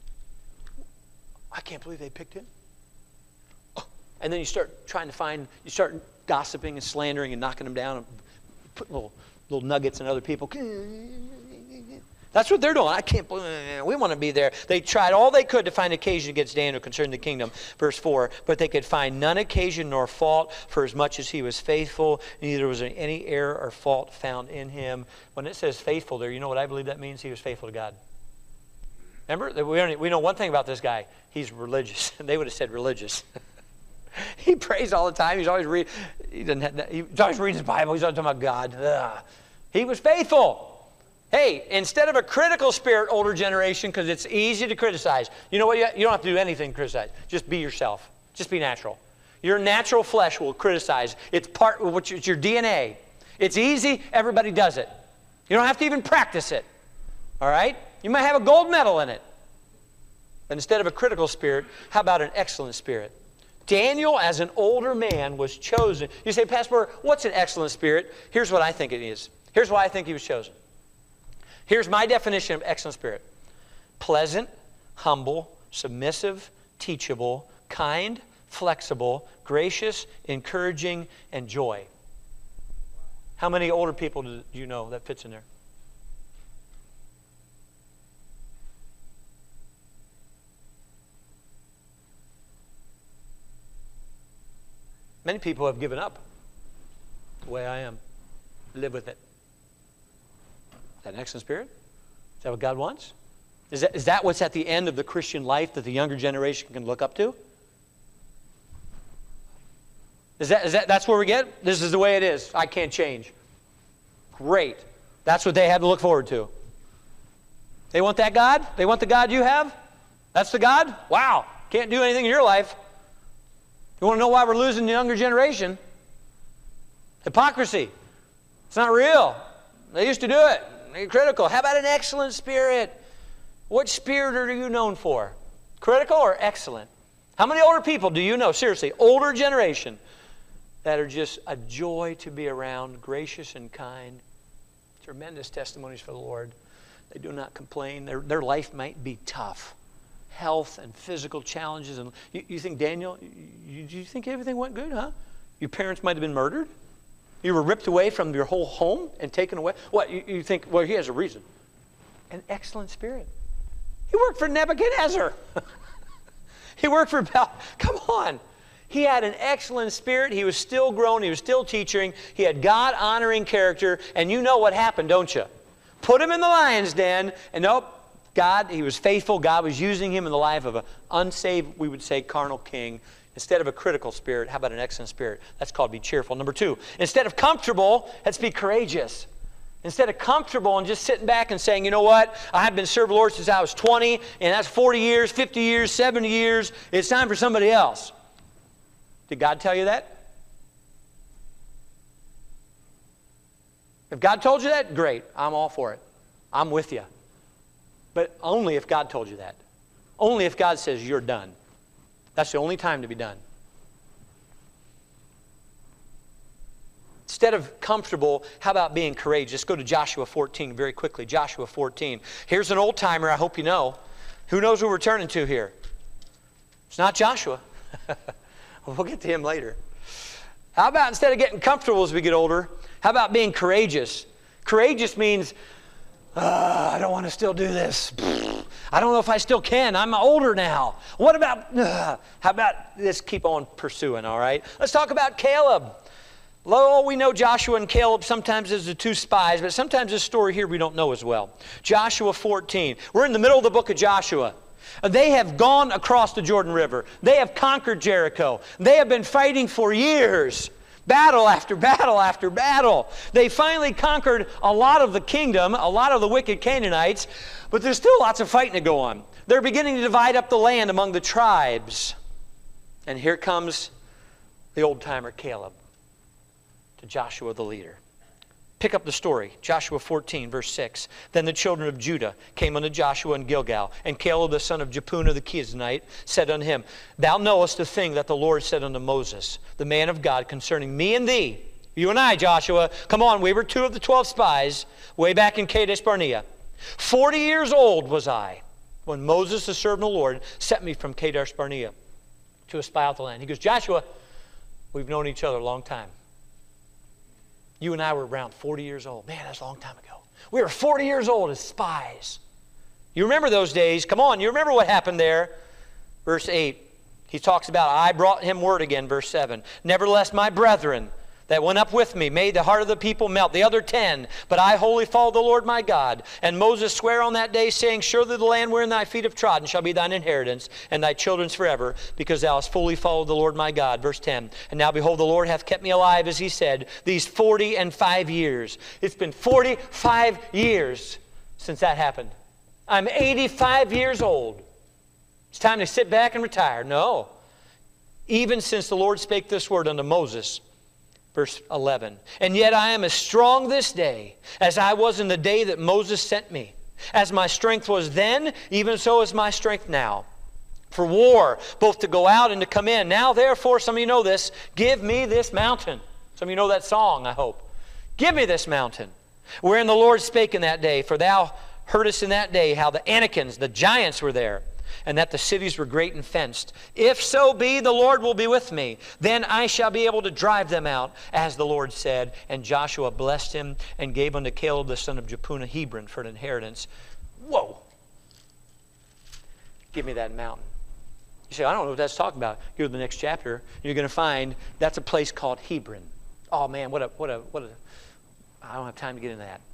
I can't believe they picked him. Oh. And then you start gossiping and slandering and knocking them down and putting little nuggets in other people. That's what they're doing. I can't believe we want to be there. They tried all they could to find occasion against Daniel concerning the kingdom. Verse 4, but they could find none occasion nor fault, for as much as he was faithful, neither was there any error or fault found in him. When it says faithful there, you know what I believe that means? He was faithful to God. Remember, we know one thing about this guy. He's religious. They would have said religious. He prays all the time. He's always reading his Bible. He's always talking about God. Ugh. He was faithful. Hey, instead of a critical spirit, older generation, because it's easy to criticize. You know what? You don't have to do anything to criticize. Just be yourself. Just be natural. Your natural flesh will criticize. It's your DNA. It's easy. Everybody does it. You don't have to even practice it. All right? You might have a gold medal in it. But instead of a critical spirit, how about an excellent spirit? Daniel, as an older man, was chosen. You say, Pastor, what's an excellent spirit? Here's what I think it is. Here's why I think he was chosen. Here's my definition of excellent spirit. Pleasant, humble, submissive, teachable, kind, flexible, gracious, encouraging, and joy. How many older people do you know that fits in there? Many people have given up the way I am. Live with it. Is that an excellent spirit? Is that what God wants? Is that what's at the end of the Christian life that the younger generation can look up to? That's where we get? This is the way it is. I can't change. Great. That's what they have to look forward to. They want that God? They want the God you have? That's the God? Wow. Can't do anything in your life. You want to know why we're losing the younger generation? Hypocrisy. It's not real. They used to do it. They're critical. How about an excellent spirit? What spirit are you known for? Critical or excellent? How many older people do you know, seriously, older generation, that are just a joy to be around, gracious and kind, tremendous testimonies for the Lord? They do not complain. Their life might be tough. Health and physical challenges. And you think, Daniel, you think everything went good, huh? Your parents might have been murdered. You were ripped away from your whole home and taken away. What, you think, well, he has a reason. An excellent spirit. He worked for Nebuchadnezzar. He worked for come on. He had an excellent spirit. He was still growing. He was still teaching. He had God-honoring character. And you know what happened, don't you? Put him in the lion's den, and nope. God, he was faithful. God was using him in the life of an unsaved, we would say, carnal king. Instead of a critical spirit, how about an excellent spirit? That's called be cheerful. Number 2, instead of comfortable, let's be courageous. Instead of comfortable and just sitting back and saying, you know what, I have been serving the Lord since I was 20, and that's 40 years, 50 years, 70 years. It's time for somebody else. Did God tell you that? If God told you that, great. I'm all for it. I'm with you. But only if God told you that. Only if God says you're done. That's the only time to be done. Instead of comfortable, how about being courageous? Go to Joshua 14 very quickly. Joshua 14. Here's an old timer I hope you know. Who knows who we're turning to here? It's not Joshua. We'll get to him later. How about instead of getting comfortable as we get older, how about being courageous? Courageous means, I don't want to still do this. I don't know if I still can. I'm older now. What about, how about let's keep on pursuing, all right? Let's talk about Caleb. Well, we know Joshua and Caleb sometimes as the two spies, but sometimes this story here we don't know as well. Joshua 14. We're in the middle of the book of Joshua. They have gone across the Jordan River. They have conquered Jericho. They have been fighting for years. Battle after battle after battle. They finally conquered a lot of the kingdom, a lot of the wicked Canaanites, but there's still lots of fighting to go on. They're beginning to divide up the land among the tribes. And here comes the old-timer Caleb to Joshua the leader. Pick up the story. Joshua 14, verse 6. Then the children of Judah came unto Joshua in Gilgal, and Caleb the son of Jephunneh the Kenizzite said unto him, Thou knowest the thing that the Lord said unto Moses, the man of God, concerning me and thee. You and I, Joshua, come on, we were 2 of the 12 spies way back in Kadesh Barnea. 40 years old was I when Moses, the servant of the Lord, sent me from Kadesh Barnea to espy out the land. He goes, Joshua, we've known each other a long time. You and I were around 40 years old. Man, that's a long time ago. We were 40 years old as spies. You remember those days. Come on, you remember what happened there. Verse 8, he talks about, I brought him word again, verse 7. Nevertheless, my brethren that went up with me made the heart of the people melt, the other 10. But I wholly followed the Lord my God. And Moses sware on that day, saying, Surely the land wherein thy feet have trodden shall be thine inheritance, and thy children's forever, because thou hast fully followed the Lord my God. Verse 10, And now behold, the Lord hath kept me alive, as he said, these 45 years. It's been 45 years since that happened. I'm 85 years old. It's time to sit back and retire. No. Even since the Lord spake this word unto Moses, verse 11, And yet I am as strong this day as I was in the day that Moses sent me. As my strength was then, even so is my strength now. For war, both to go out and to come in. Now therefore, some of you know this, give me this mountain. Some of you know that song, I hope. Give me this mountain, wherein the Lord spake in that day. For thou heardest in that day how the Anakims, the giants, were there, and that the cities were great and fenced. If so be the Lord will be with me, then I shall be able to drive them out, as the Lord said. And Joshua blessed him and gave unto Caleb the son of Jephunneh Hebron for an inheritance. Whoa! Give me that mountain. You say, I don't know what that's talking about. Go to the next chapter, you're going to find that's a place called Hebron. Oh man, what a I don't have time to get into that.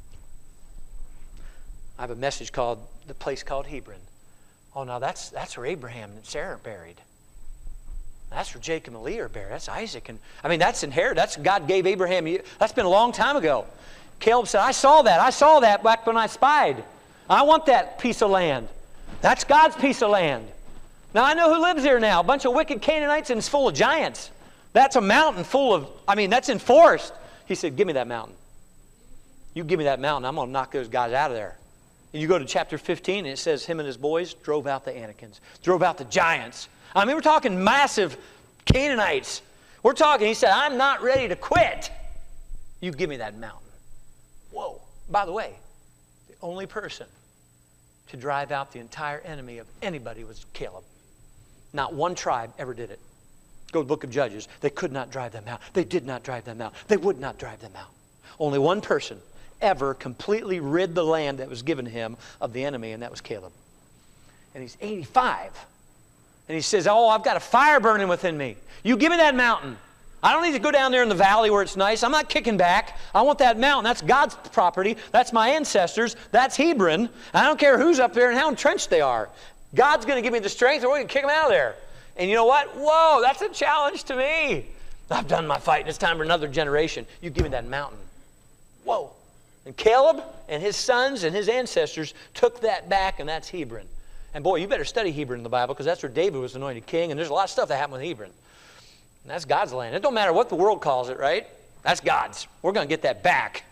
I have a message called The Place Called Hebron. Oh, now that's where Abraham and Sarah are buried. That's where Jacob and Leah are buried. That's Isaac. And I mean, that's inherited. That's God gave Abraham. That's been a long time ago. Caleb said, I saw that back when I spied. I want that piece of land. That's God's piece of land. Now, I know who lives there now. A bunch of wicked Canaanites, and it's full of giants. That's a mountain full of, that's in forest. He said, give me that mountain. You give me that mountain, I'm going to knock those guys out of there. And you go to chapter 15, and it says him and his boys drove out the Anakims, drove out the giants. We're talking massive Canaanites. We're talking, he said, I'm not ready to quit. You give me that mountain. Whoa. By the way, the only person to drive out the entire enemy of anybody was Caleb. Not one tribe ever did it. Go to the book of Judges. They could not drive them out. They did not drive them out. They would not drive them out. Only one person ever completely rid the land that was given to him of the enemy, and that was Caleb. And he's 85. And he says, oh, I've got a fire burning within me. You give me that mountain. I don't need to go down there in the valley where it's nice. I'm not kicking back. I want that mountain. That's God's property. That's my ancestors. That's Hebron. I don't care who's up there and how entrenched they are. God's going to give me the strength, or we're going to kick them out of there. And you know what? Whoa, that's a challenge to me. I've done my fight, and it's time for another generation. You give me that mountain. Whoa. And Caleb and his sons and his ancestors took that back, and that's Hebron. And boy, you better study Hebron in the Bible, because that's where David was anointed king, and there's a lot of stuff that happened with Hebron. And that's God's land. It don't matter what the world calls it, right? That's God's. We're going to get that back.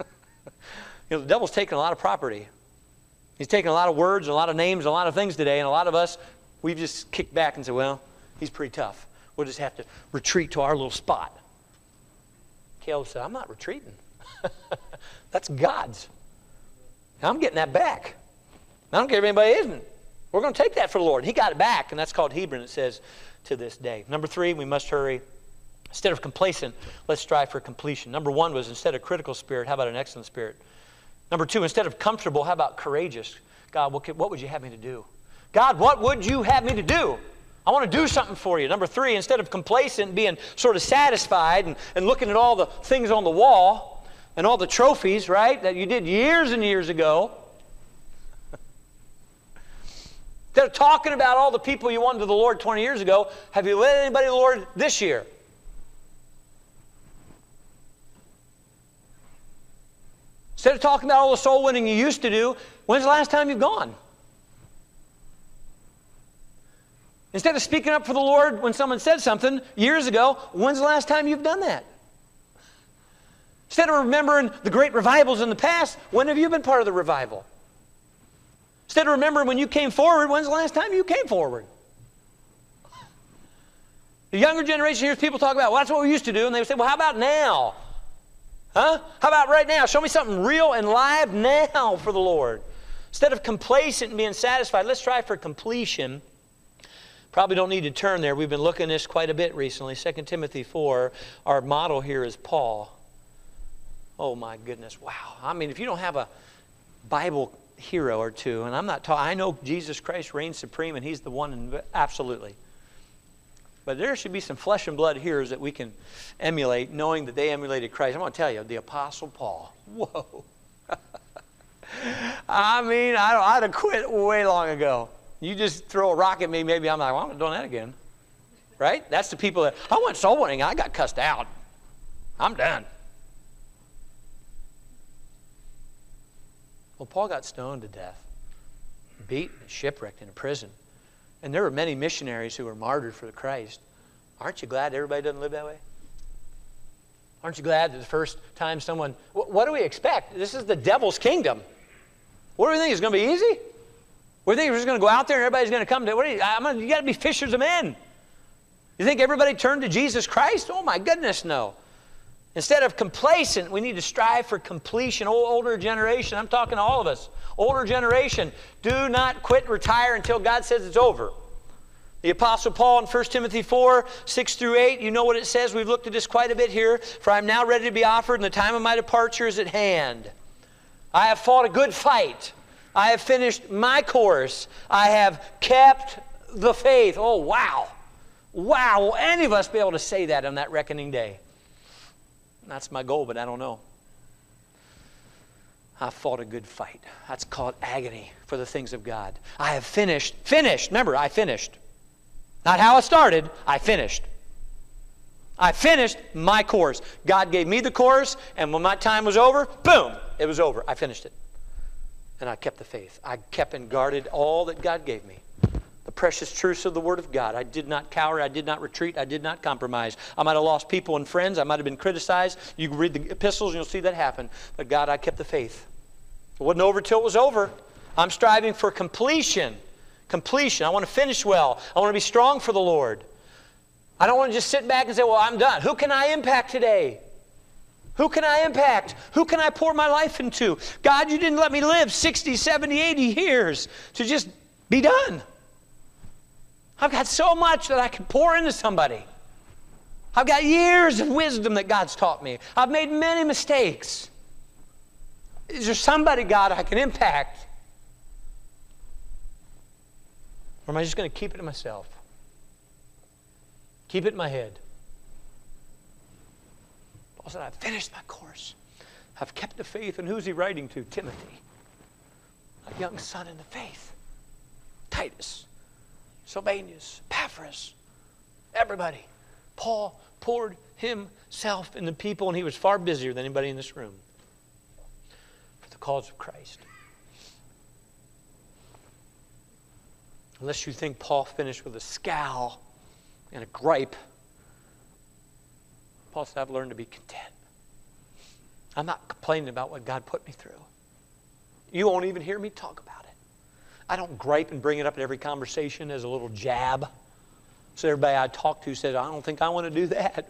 The devil's taking a lot of property. He's taking a lot of words, and a lot of names, and a lot of things today, and a lot of us, we've just kicked back and said, well, he's pretty tough. We'll just have to retreat to our little spot. Caleb said, I'm not retreating. That's God's. I'm getting that back. I don't care if anybody isn't. We're going to take that for the Lord. He got it back, and that's called Hebron, it says, to this day. Number 3, we must hurry. Instead of complacent, let's strive for completion. Number 1 was instead of critical spirit, how about an excellent spirit? Number 2, instead of comfortable, how about courageous? God, what would you have me to do? God, what would you have me to do? I want to do something for you. Number 3, instead of complacent, being sort of satisfied and looking at all the things on the wall and all the trophies, right, that you did years and years ago. Instead of talking about all the people you won to the Lord 20 years ago, have you led anybody to the Lord this year? Instead of talking about all the soul winning you used to do, when's the last time you've gone? Instead of speaking up for the Lord when someone said something years ago, when's the last time you've done that? Instead of remembering the great revivals in the past, when have you been part of the revival? Instead of remembering when you came forward, when's the last time you came forward? The younger generation hears people talk about, well, that's what we used to do. And they say, well, how about now? Huh? How about right now? Show me something real and live now for the Lord. Instead of complacent and being satisfied, let's try for completion. Probably don't need to turn there. We've been looking at this quite a bit recently. 2 Timothy 4, our model here is Paul. Oh my goodness, wow. I mean, if you don't have a Bible hero or two, and I'm not talking, I know Jesus Christ reigns supreme and He's the one, absolutely. But there should be some flesh and blood heroes that we can emulate, knowing that they emulated Christ. I'm going to tell you, the Apostle Paul. Whoa. I mean, I'd have quit way long ago. You just throw a rock at me, maybe I'm like, well, I'm not doing that again. Right? That's the people that, I went soul winning, I got cussed out. I'm done. Well, Paul got stoned to death, beaten, shipwrecked in a prison. And there were many missionaries who were martyred for Christ. Aren't you glad everybody doesn't live that way? Aren't you glad that the first time someone... What do we expect? This is the devil's kingdom. What do we think? It's going to be easy? We think we're just going to go out there and everybody's going to come to... You got to be fishers of men. You think everybody turned to Jesus Christ? Oh my goodness, no. Instead of complacent, we need to strive for completion. Older generation, I'm talking to all of us. Older generation, do not quit, retire until God says it's over. The Apostle Paul in 1 Timothy 4, 6 through 8, you know what it says. We've looked at this quite a bit here. For I am now ready to be offered, and the time of my departure is at hand. I have fought a good fight. I have finished my course. I have kept the faith. Oh, wow. Wow. Will any of us be able to say that on that reckoning day? That's my goal, but I don't know. I fought a good fight. That's called agony for the things of God. I have finished. Remember, I finished. Not how I started, I finished. I finished my course. God gave me the course, and when my time was over, boom, it was over. I finished it. And I kept the faith. I kept and guarded all that God gave me. The precious truths of the Word of God. I did not cower. I did not retreat. I did not compromise. I might have lost people and friends. I might have been criticized. You can read the epistles and you'll see that happen. But God, I kept the faith. It wasn't over till it was over. I'm striving for completion. Completion. I want to finish well. I want to be strong for the Lord. I don't want to just sit back and say, well, I'm done. Who can I impact today? Who can I impact? Who can I pour my life into? God, you didn't let me live 60, 70, 80 years to just be done. I've got so much that I can pour into somebody. I've got years of wisdom that God's taught me. I've made many mistakes. Is there somebody, God, I can impact? Or am I just going to keep it to myself? Keep it in my head. Paul said, I've finished my course. I've kept the faith. And who's he writing to? Timothy. A young son in the faith. Titus. Sylvanus, Epaphras, everybody. Paul poured himself in the people, and he was far busier than anybody in this room for the cause of Christ. Unless you think Paul finished with a scowl and a gripe, Paul said, I've learned to be content. I'm not complaining about what God put me through. You won't even hear me talk about it. I don't gripe and bring it up in every conversation as a little jab. So everybody I talk to says, I don't think I want to do that.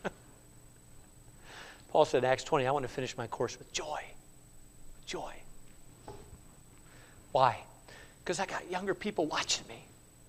Paul said in Acts 20, I want to finish my course with joy. Joy. Why? Because I got younger people watching me.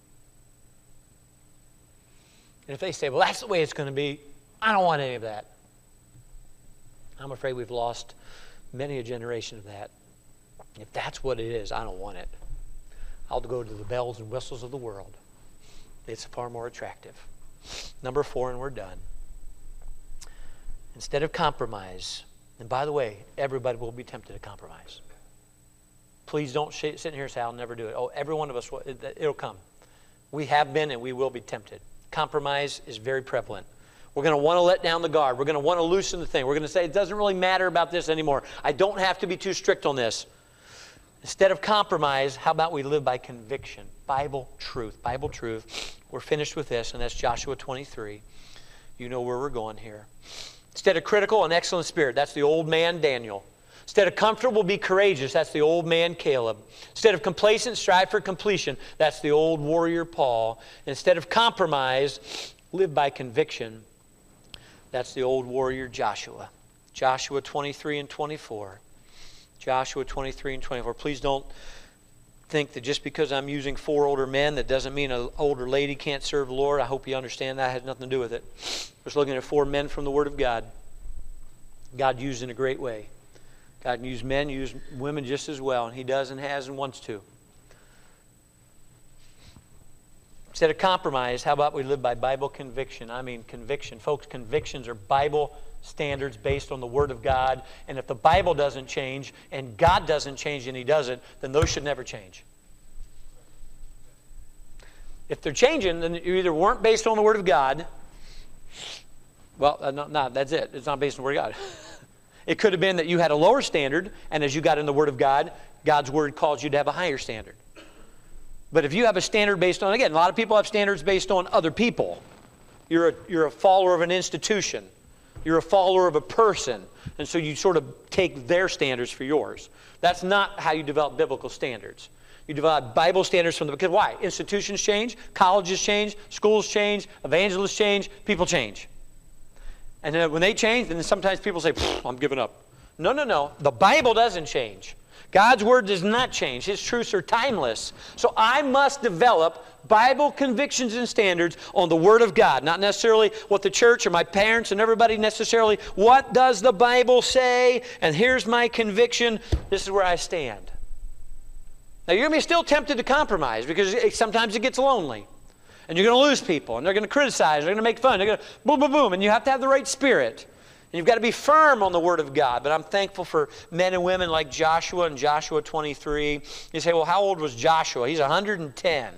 And if they say, well, that's the way it's going to be, I don't want any of that. I'm afraid we've lost many a generation of that. If that's what it is, I don't want it. I'll go to the bells and whistles of the world. It's far more attractive. Number 4, and we're done. Instead of compromise, and by the way, everybody will be tempted to compromise. Please don't sit in here and say, I'll never do it. Oh, every one of us, it'll come. We have been and we will be tempted. Compromise is very prevalent. We're going to want to let down the guard. We're going to want to loosen the thing. We're going to say, it doesn't really matter about this anymore. I don't have to be too strict on this. Instead of compromise, how about we live by conviction? Bible truth. Bible truth. We're finished with this, and that's Joshua 23. You know where we're going here. Instead of critical, an excellent spirit. That's the old man Daniel. Instead of comfortable, be courageous. That's the old man Caleb. Instead of complacent, strive for completion. That's the old warrior Paul. Instead of compromise, live by conviction. That's the old warrior Joshua. Joshua 23 and 24. Joshua 23 and 24. Please don't think that just because I'm using 4 older men, that doesn't mean an older lady can't serve the Lord. I hope you understand that. It has nothing to do with it. We're just looking at 4 men from the Word of God. God used in a great way. God can use men, use women just as well, and He does and has and wants to. Instead of compromise, how about we live by Bible conviction? I mean conviction. Folks, convictions are Bible standards based on the Word of God, and if the Bible doesn't change, and God doesn't change and He doesn't, then those should never change. If they're changing, then you either weren't based on the Word of God. Well, no, that's it. It's not based on the Word of God. It could have been that you had a lower standard, and as you got in the Word of God, God's Word calls you to have a higher standard. But if you have a standard based on, again, a lot of people have standards based on other people. You're a follower of an institution. You're a follower of a person. And so you sort of take their standards for yours. That's not how you develop biblical standards. You develop Bible standards from the, because why? Institutions change, colleges change, schools change, evangelists change, people change. And then when they change, then sometimes people say, I'm giving up. No. The Bible doesn't change. God's Word does not change. His truths are timeless. So I must develop Bible convictions and standards on the Word of God. Not necessarily what the church or my parents and everybody necessarily. What does the Bible say? And here's my conviction. This is where I stand. Now you're going to be still tempted to compromise because sometimes it gets lonely. And you're going to lose people, and they're going to criticize, they're going to make fun, they're going to boom, boom, boom, and you have to have the right spirit. And you've got to be firm on the Word of God. But I'm thankful for men and women like Joshua in Joshua 23. You say, well, how old was Joshua? He's 110.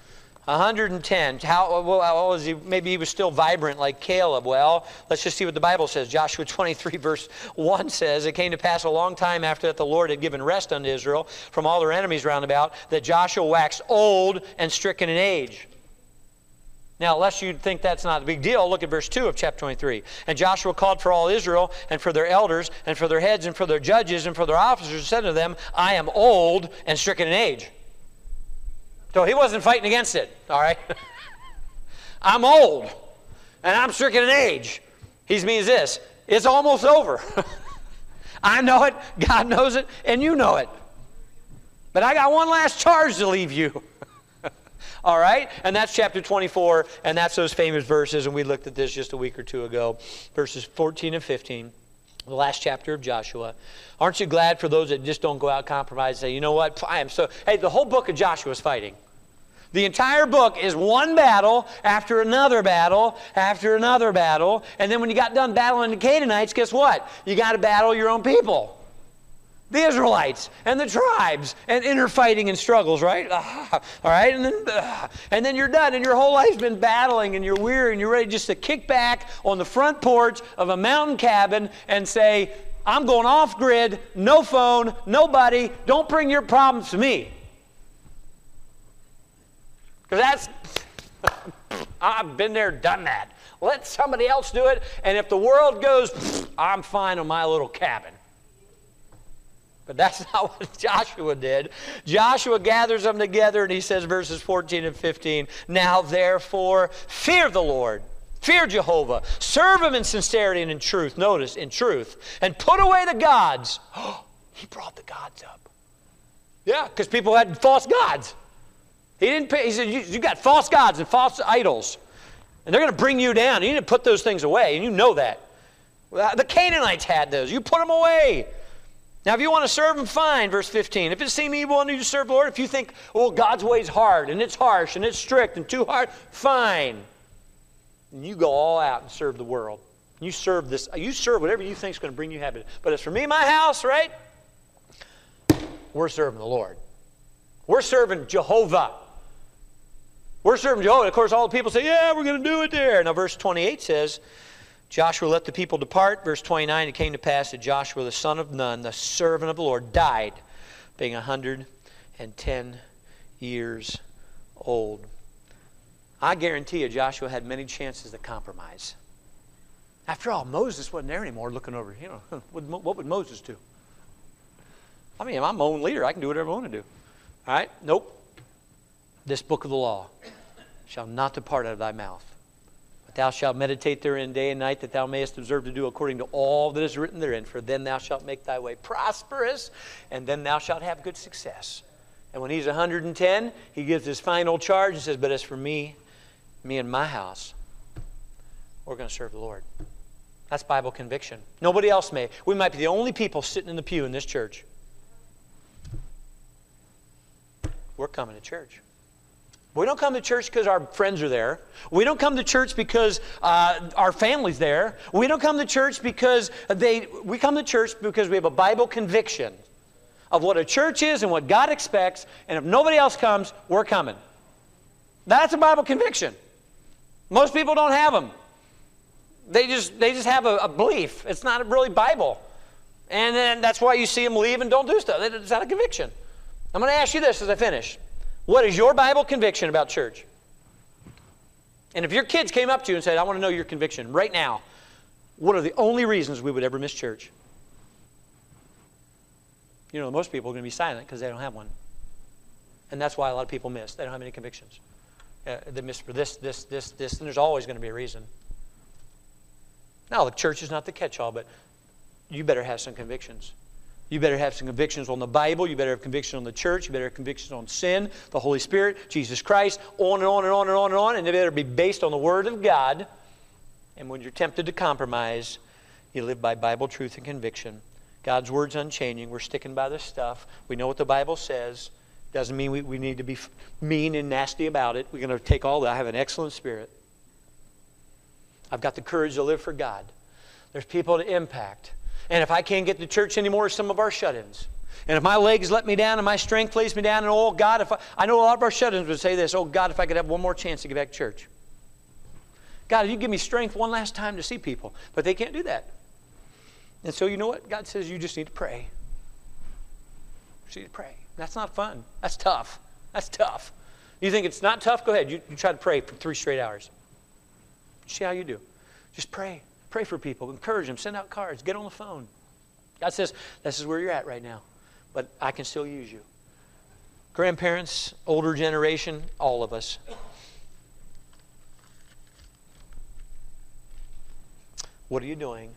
110. How was he? Maybe he was still vibrant like Caleb. Well, let's just see what the Bible says. Joshua 23 verse 1 says, it came to pass a long time after that the Lord had given rest unto Israel from all their enemies round about, that Joshua waxed old and stricken in age. Now, lest you think that's not a big deal, look at verse 2 of chapter 23. And Joshua called for all Israel, and for their elders, and for their heads, and for their judges, and for their officers, and said to them, I am old and stricken in age. So he wasn't fighting against it, all right? I'm old, and I'm stricken in age. He means this, it's almost over. I know it, God knows it, and you know it. But I got one last charge to leave you. All right? And that's chapter 24, and that's those famous verses, and we looked at this just a week or two ago, verses 14 and 15, the last chapter of Joshua. Aren't you glad for those that just don't go out compromise and say, you know what, I am so... Hey, the whole book of Joshua is fighting. The entire book is one battle after another battle after another battle, and then when you got done battling the Canaanites, guess what? You got to battle your own people. The Israelites and the tribes and inner fighting and struggles, right? All right, and then you're done, and your whole life's been battling, and you're weary, and you're ready just to kick back on the front porch of a mountain cabin and say, I'm going off grid, no phone, nobody, don't bring your problems to me. Because that's, I've been there, done that. Let somebody else do it, and if the world goes, I'm fine on my little cabin. But that's not what Joshua did. Joshua gathers them together, and he says, verses 14 and 15, now therefore fear the Lord, fear Jehovah, serve him in sincerity and in truth. Notice, in truth. And put away the gods. Oh, he brought the gods up. Yeah, because people had false gods. He said, you got false gods and false idols. And they're going to bring you down. You need to put those things away, and you know that. The Canaanites had those. You put them away. Now, if you want to serve him, fine, verse 15. If it seem evil unto you to serve the Lord, if you think, well, God's way is hard, and it's harsh, and it's strict, and too hard, fine. And you go all out and serve the world. You serve this. You serve whatever you think is going to bring you happiness. But as for me and my house, right, we're serving the Lord. We're serving Jehovah. We're serving Jehovah. Of course, all the people say, yeah, we're going to do it there. Now, verse 28 says, Joshua let the people depart. Verse 29, it came to pass that Joshua the son of Nun, the servant of the Lord, died, being 110 years old. I guarantee you Joshua had many chances to compromise. After all, Moses wasn't there anymore looking over. What would Moses do? I mean, I'm my own leader. I can do whatever I want to do. All right? Nope. This book of the law shall not depart out of thy mouth. But thou shalt meditate therein day and night, that thou mayest observe to do according to all that is written therein. For then thou shalt make thy way prosperous, and then thou shalt have good success. And when he's 110, he gives his final charge and says, but as for me and my house, we're going to serve the Lord. That's Bible conviction. Nobody else may. We might be the only people sitting in the pew in this church. We're coming to church. We don't come to church because our friends are there. We don't come to church because our family's there. We don't come to church because we come to church because we have a Bible conviction of what a church is and what God expects. And if nobody else comes, we're coming. That's a Bible conviction. Most people don't have them. They just have a belief. It's not really Bible. And then that's why you see them leave and don't do stuff. It's not a conviction. I'm going to ask you this as I finish. What is your Bible conviction about church? And if your kids came up to you and said, I want to know your conviction right now, what are the only reasons we would ever miss church? You know, most people are going to be silent because they don't have one. And that's why a lot of people miss. They don't have any convictions. They miss for this, and there's always going to be a reason. Now, the church is not the catch-all, but you better have some convictions. You better have some convictions on the Bible. You better have convictions on the church. You better have convictions on sin, the Holy Spirit, Jesus Christ, on and on and on and on and on. And they better be based on the Word of God. And when you're tempted to compromise, you live by Bible truth and conviction. God's Word's unchanging. We're sticking by this stuff. We know what the Bible says. Doesn't mean we need to be mean and nasty about it. We're going to take all that. I have an excellent spirit. I've got the courage to live for God. There's people to impact. And if I can't get to church anymore, some of our shut-ins. And if my legs let me down and my strength lays me down, and oh God, I know a lot of our shut-ins would say this, oh God, if I could have one more chance to get back to church. God, if you give me strength one last time to see people. But they can't do that. And so you know what? God says you just need to pray. You just need to pray. That's not fun. That's tough. That's tough. You think it's not tough? Go ahead. You try to pray for 3 straight hours. See how you do. Just pray. Pray for people. Encourage them. Send out cards. Get on the phone. God says, this is where you're at right now. But I can still use you. Grandparents, older generation, all of us. What are you doing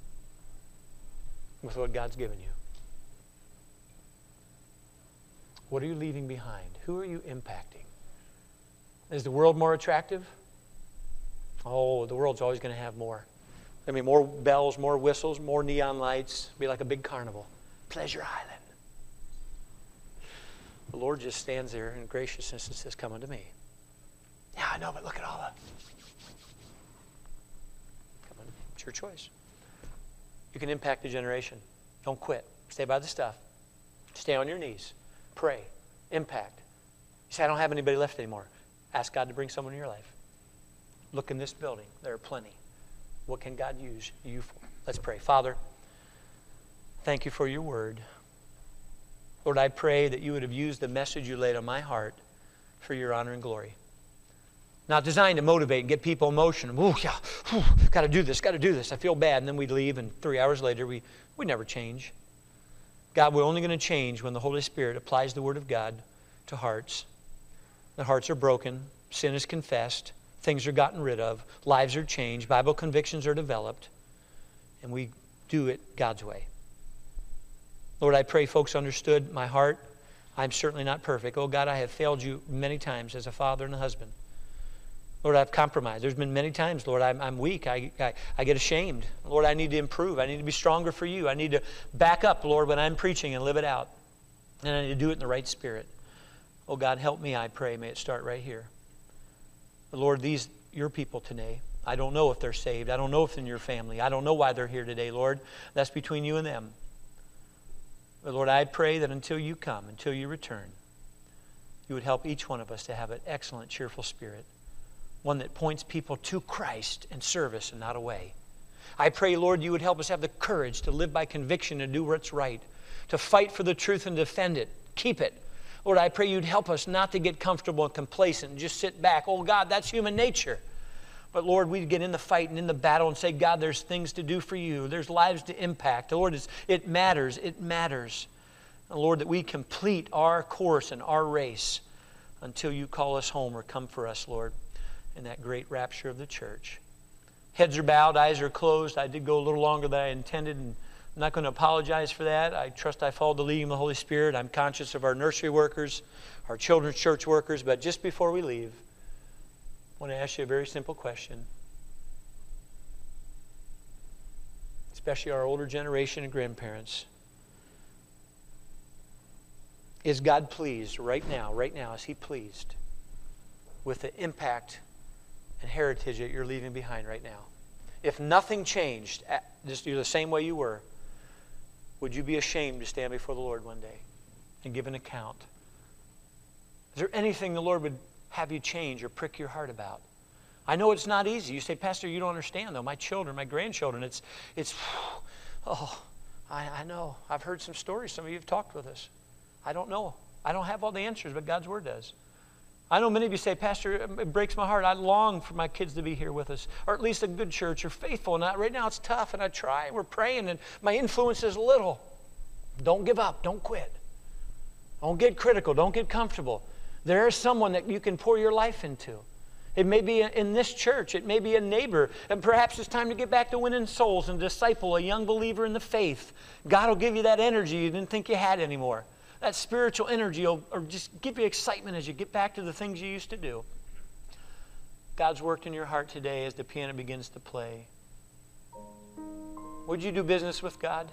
with what God's given you? What are you leaving behind? Who are you impacting? Is the world more attractive? Oh, the world's always going to have more. I mean, more bells, more whistles, more neon lights. It'll be like a big carnival. Pleasure Island. The Lord just stands there in graciousness and says, come unto me. Yeah, I know, but look at all that. Come on, it's your choice. You can impact a generation. Don't quit. Stay by the stuff. Stay on your knees. Pray. Impact. You say, I don't have anybody left anymore. Ask God to bring someone in your life. Look in this building. There are plenty. What can God use you for? Let's pray. Father, thank you for your word. Lord, I pray that you would have used the message you laid on my heart for your honor and glory. Not designed to motivate and get people emotional. Oh, yeah, got to do this, got to do this. I feel bad. And then we'd leave, and 3 hours later, we never change. God, we're only going to change when the Holy Spirit applies the Word of God to hearts. The hearts are broken. Sin is confessed. Things are gotten rid of. Lives are changed. Bible convictions are developed. And we do it God's way. Lord, I pray folks understood my heart. I'm certainly not perfect. Oh, God, I have failed you many times as a father and a husband. Lord, I've compromised. There's been many times, Lord, I'm weak. I get ashamed. Lord, I need to improve. I need to be stronger for you. I need to back up, Lord, when I'm preaching and live it out. And I need to do it in the right spirit. Oh, God, help me, I pray. May it start right here. But Lord, these, your people today, I don't know if they're saved. I don't know if they're in your family. I don't know why they're here today, Lord. That's between you and them. But Lord, I pray that until you come, until you return, you would help each one of us to have an excellent, cheerful spirit. One that points people to Christ and service and not away. I pray, Lord, you would help us have the courage to live by conviction and do what's right, to fight for the truth and defend it, keep it. Lord, I pray you'd help us not to get comfortable and complacent and just sit back. Oh, God, that's human nature. But Lord, we get in the fight and in the battle and say, God, there's things to do for you. There's lives to impact. Lord, it matters. It matters. And Lord, that we complete our course and our race until you call us home or come for us, Lord, in that great rapture of the church. Heads are bowed, eyes are closed. I did go a little longer than I intended, and I'm not going to apologize for that. I trust I followed the leading of the Holy Spirit. I'm conscious of our nursery workers, our children's church workers. But just before we leave, I want to ask you a very simple question. Especially our older generation and grandparents. Is God pleased right now, is He pleased with the impact and heritage that you're leaving behind right now? If nothing changed, just you're the same way you were, would you be ashamed to stand before the Lord one day and give an account? Is there anything the Lord would have you change or prick your heart about? I know it's not easy. You say, Pastor, you don't understand though. My children, my grandchildren, I know. I've heard some stories. Some of you have talked with us. I don't know. I don't have all the answers, but God's Word does. I know many of you say, Pastor, it breaks my heart. I long for my kids to be here with us, or at least a good church, or faithful. And right now it's tough, and I try. We're praying, and my influence is little. Don't give up. Don't quit. Don't get critical. Don't get comfortable. There is someone that you can pour your life into. It may be in this church. It may be a neighbor. And perhaps it's time to get back to winning souls and disciple a young believer in the faith. God will give you that energy you didn't think you had anymore. That spiritual energy will just give you excitement as you get back to the things you used to do. God's worked in your heart today as the piano begins to play. Would you do business with God?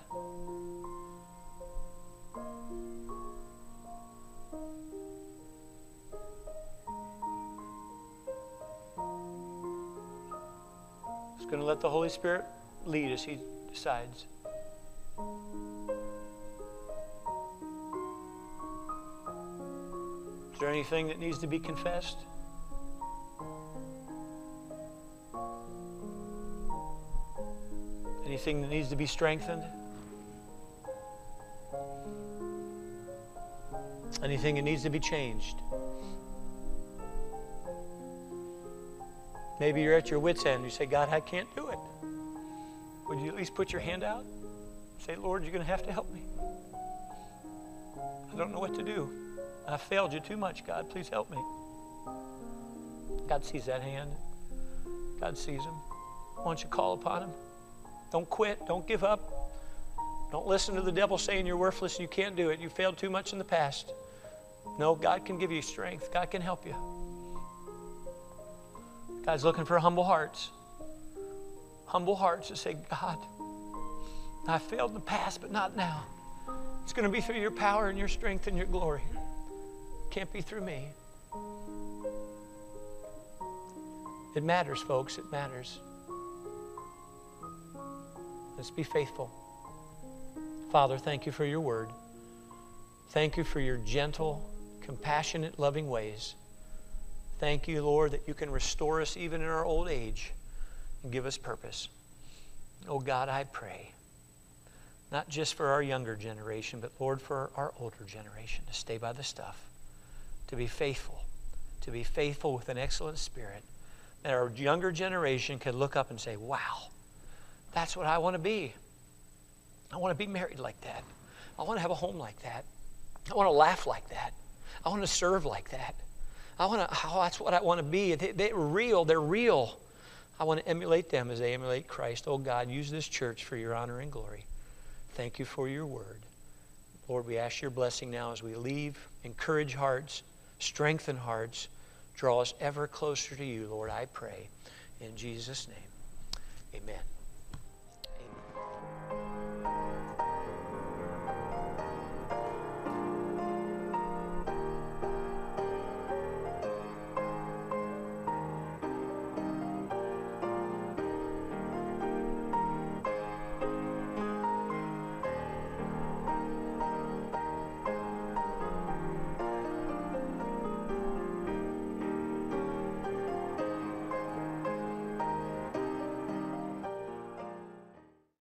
Just going to let the Holy Spirit lead as He decides. Is there anything that needs to be confessed? Anything that needs to be strengthened? Anything that needs to be changed? Maybe you're at your wit's end. You say, God, I can't do it. Would you at least put your hand out? Say, Lord, you're going to have to help me. I don't know what to do. I failed you too much, God. Please help me. God sees that hand. God sees him. Why don't you call upon Him? Don't quit. Don't give up. Don't listen to the devil saying you're worthless and you can't do it. You failed too much in the past. No, God can give you strength. God can help you. God's looking for humble hearts. Humble hearts that say, God, I failed in the past, but not now. It's going to be through your power and your strength and your glory. It can't be through me. It matters, folks. It matters. Let's be faithful. Father, thank you for your word. Thank you for your gentle, compassionate, loving ways. Thank you, Lord, that you can restore us even in our old age and give us purpose. Oh, God, I pray, not just for our younger generation, but, Lord, for our older generation to stay by the stuff, to be faithful with an excellent spirit, that our younger generation can look up and say, wow, that's what I want to be. I want to be married like that. I want to have a home like that. I want to laugh like that. I want to serve like that. That's what I want to be. They're real. They're real. I want to emulate them as they emulate Christ. Oh, God, use this church for your honor and glory. Thank you for your word. Lord, we ask your blessing now as we leave. Encourage hearts. Strengthen hearts. Draw us ever closer to you, Lord, I pray. In Jesus' name, amen.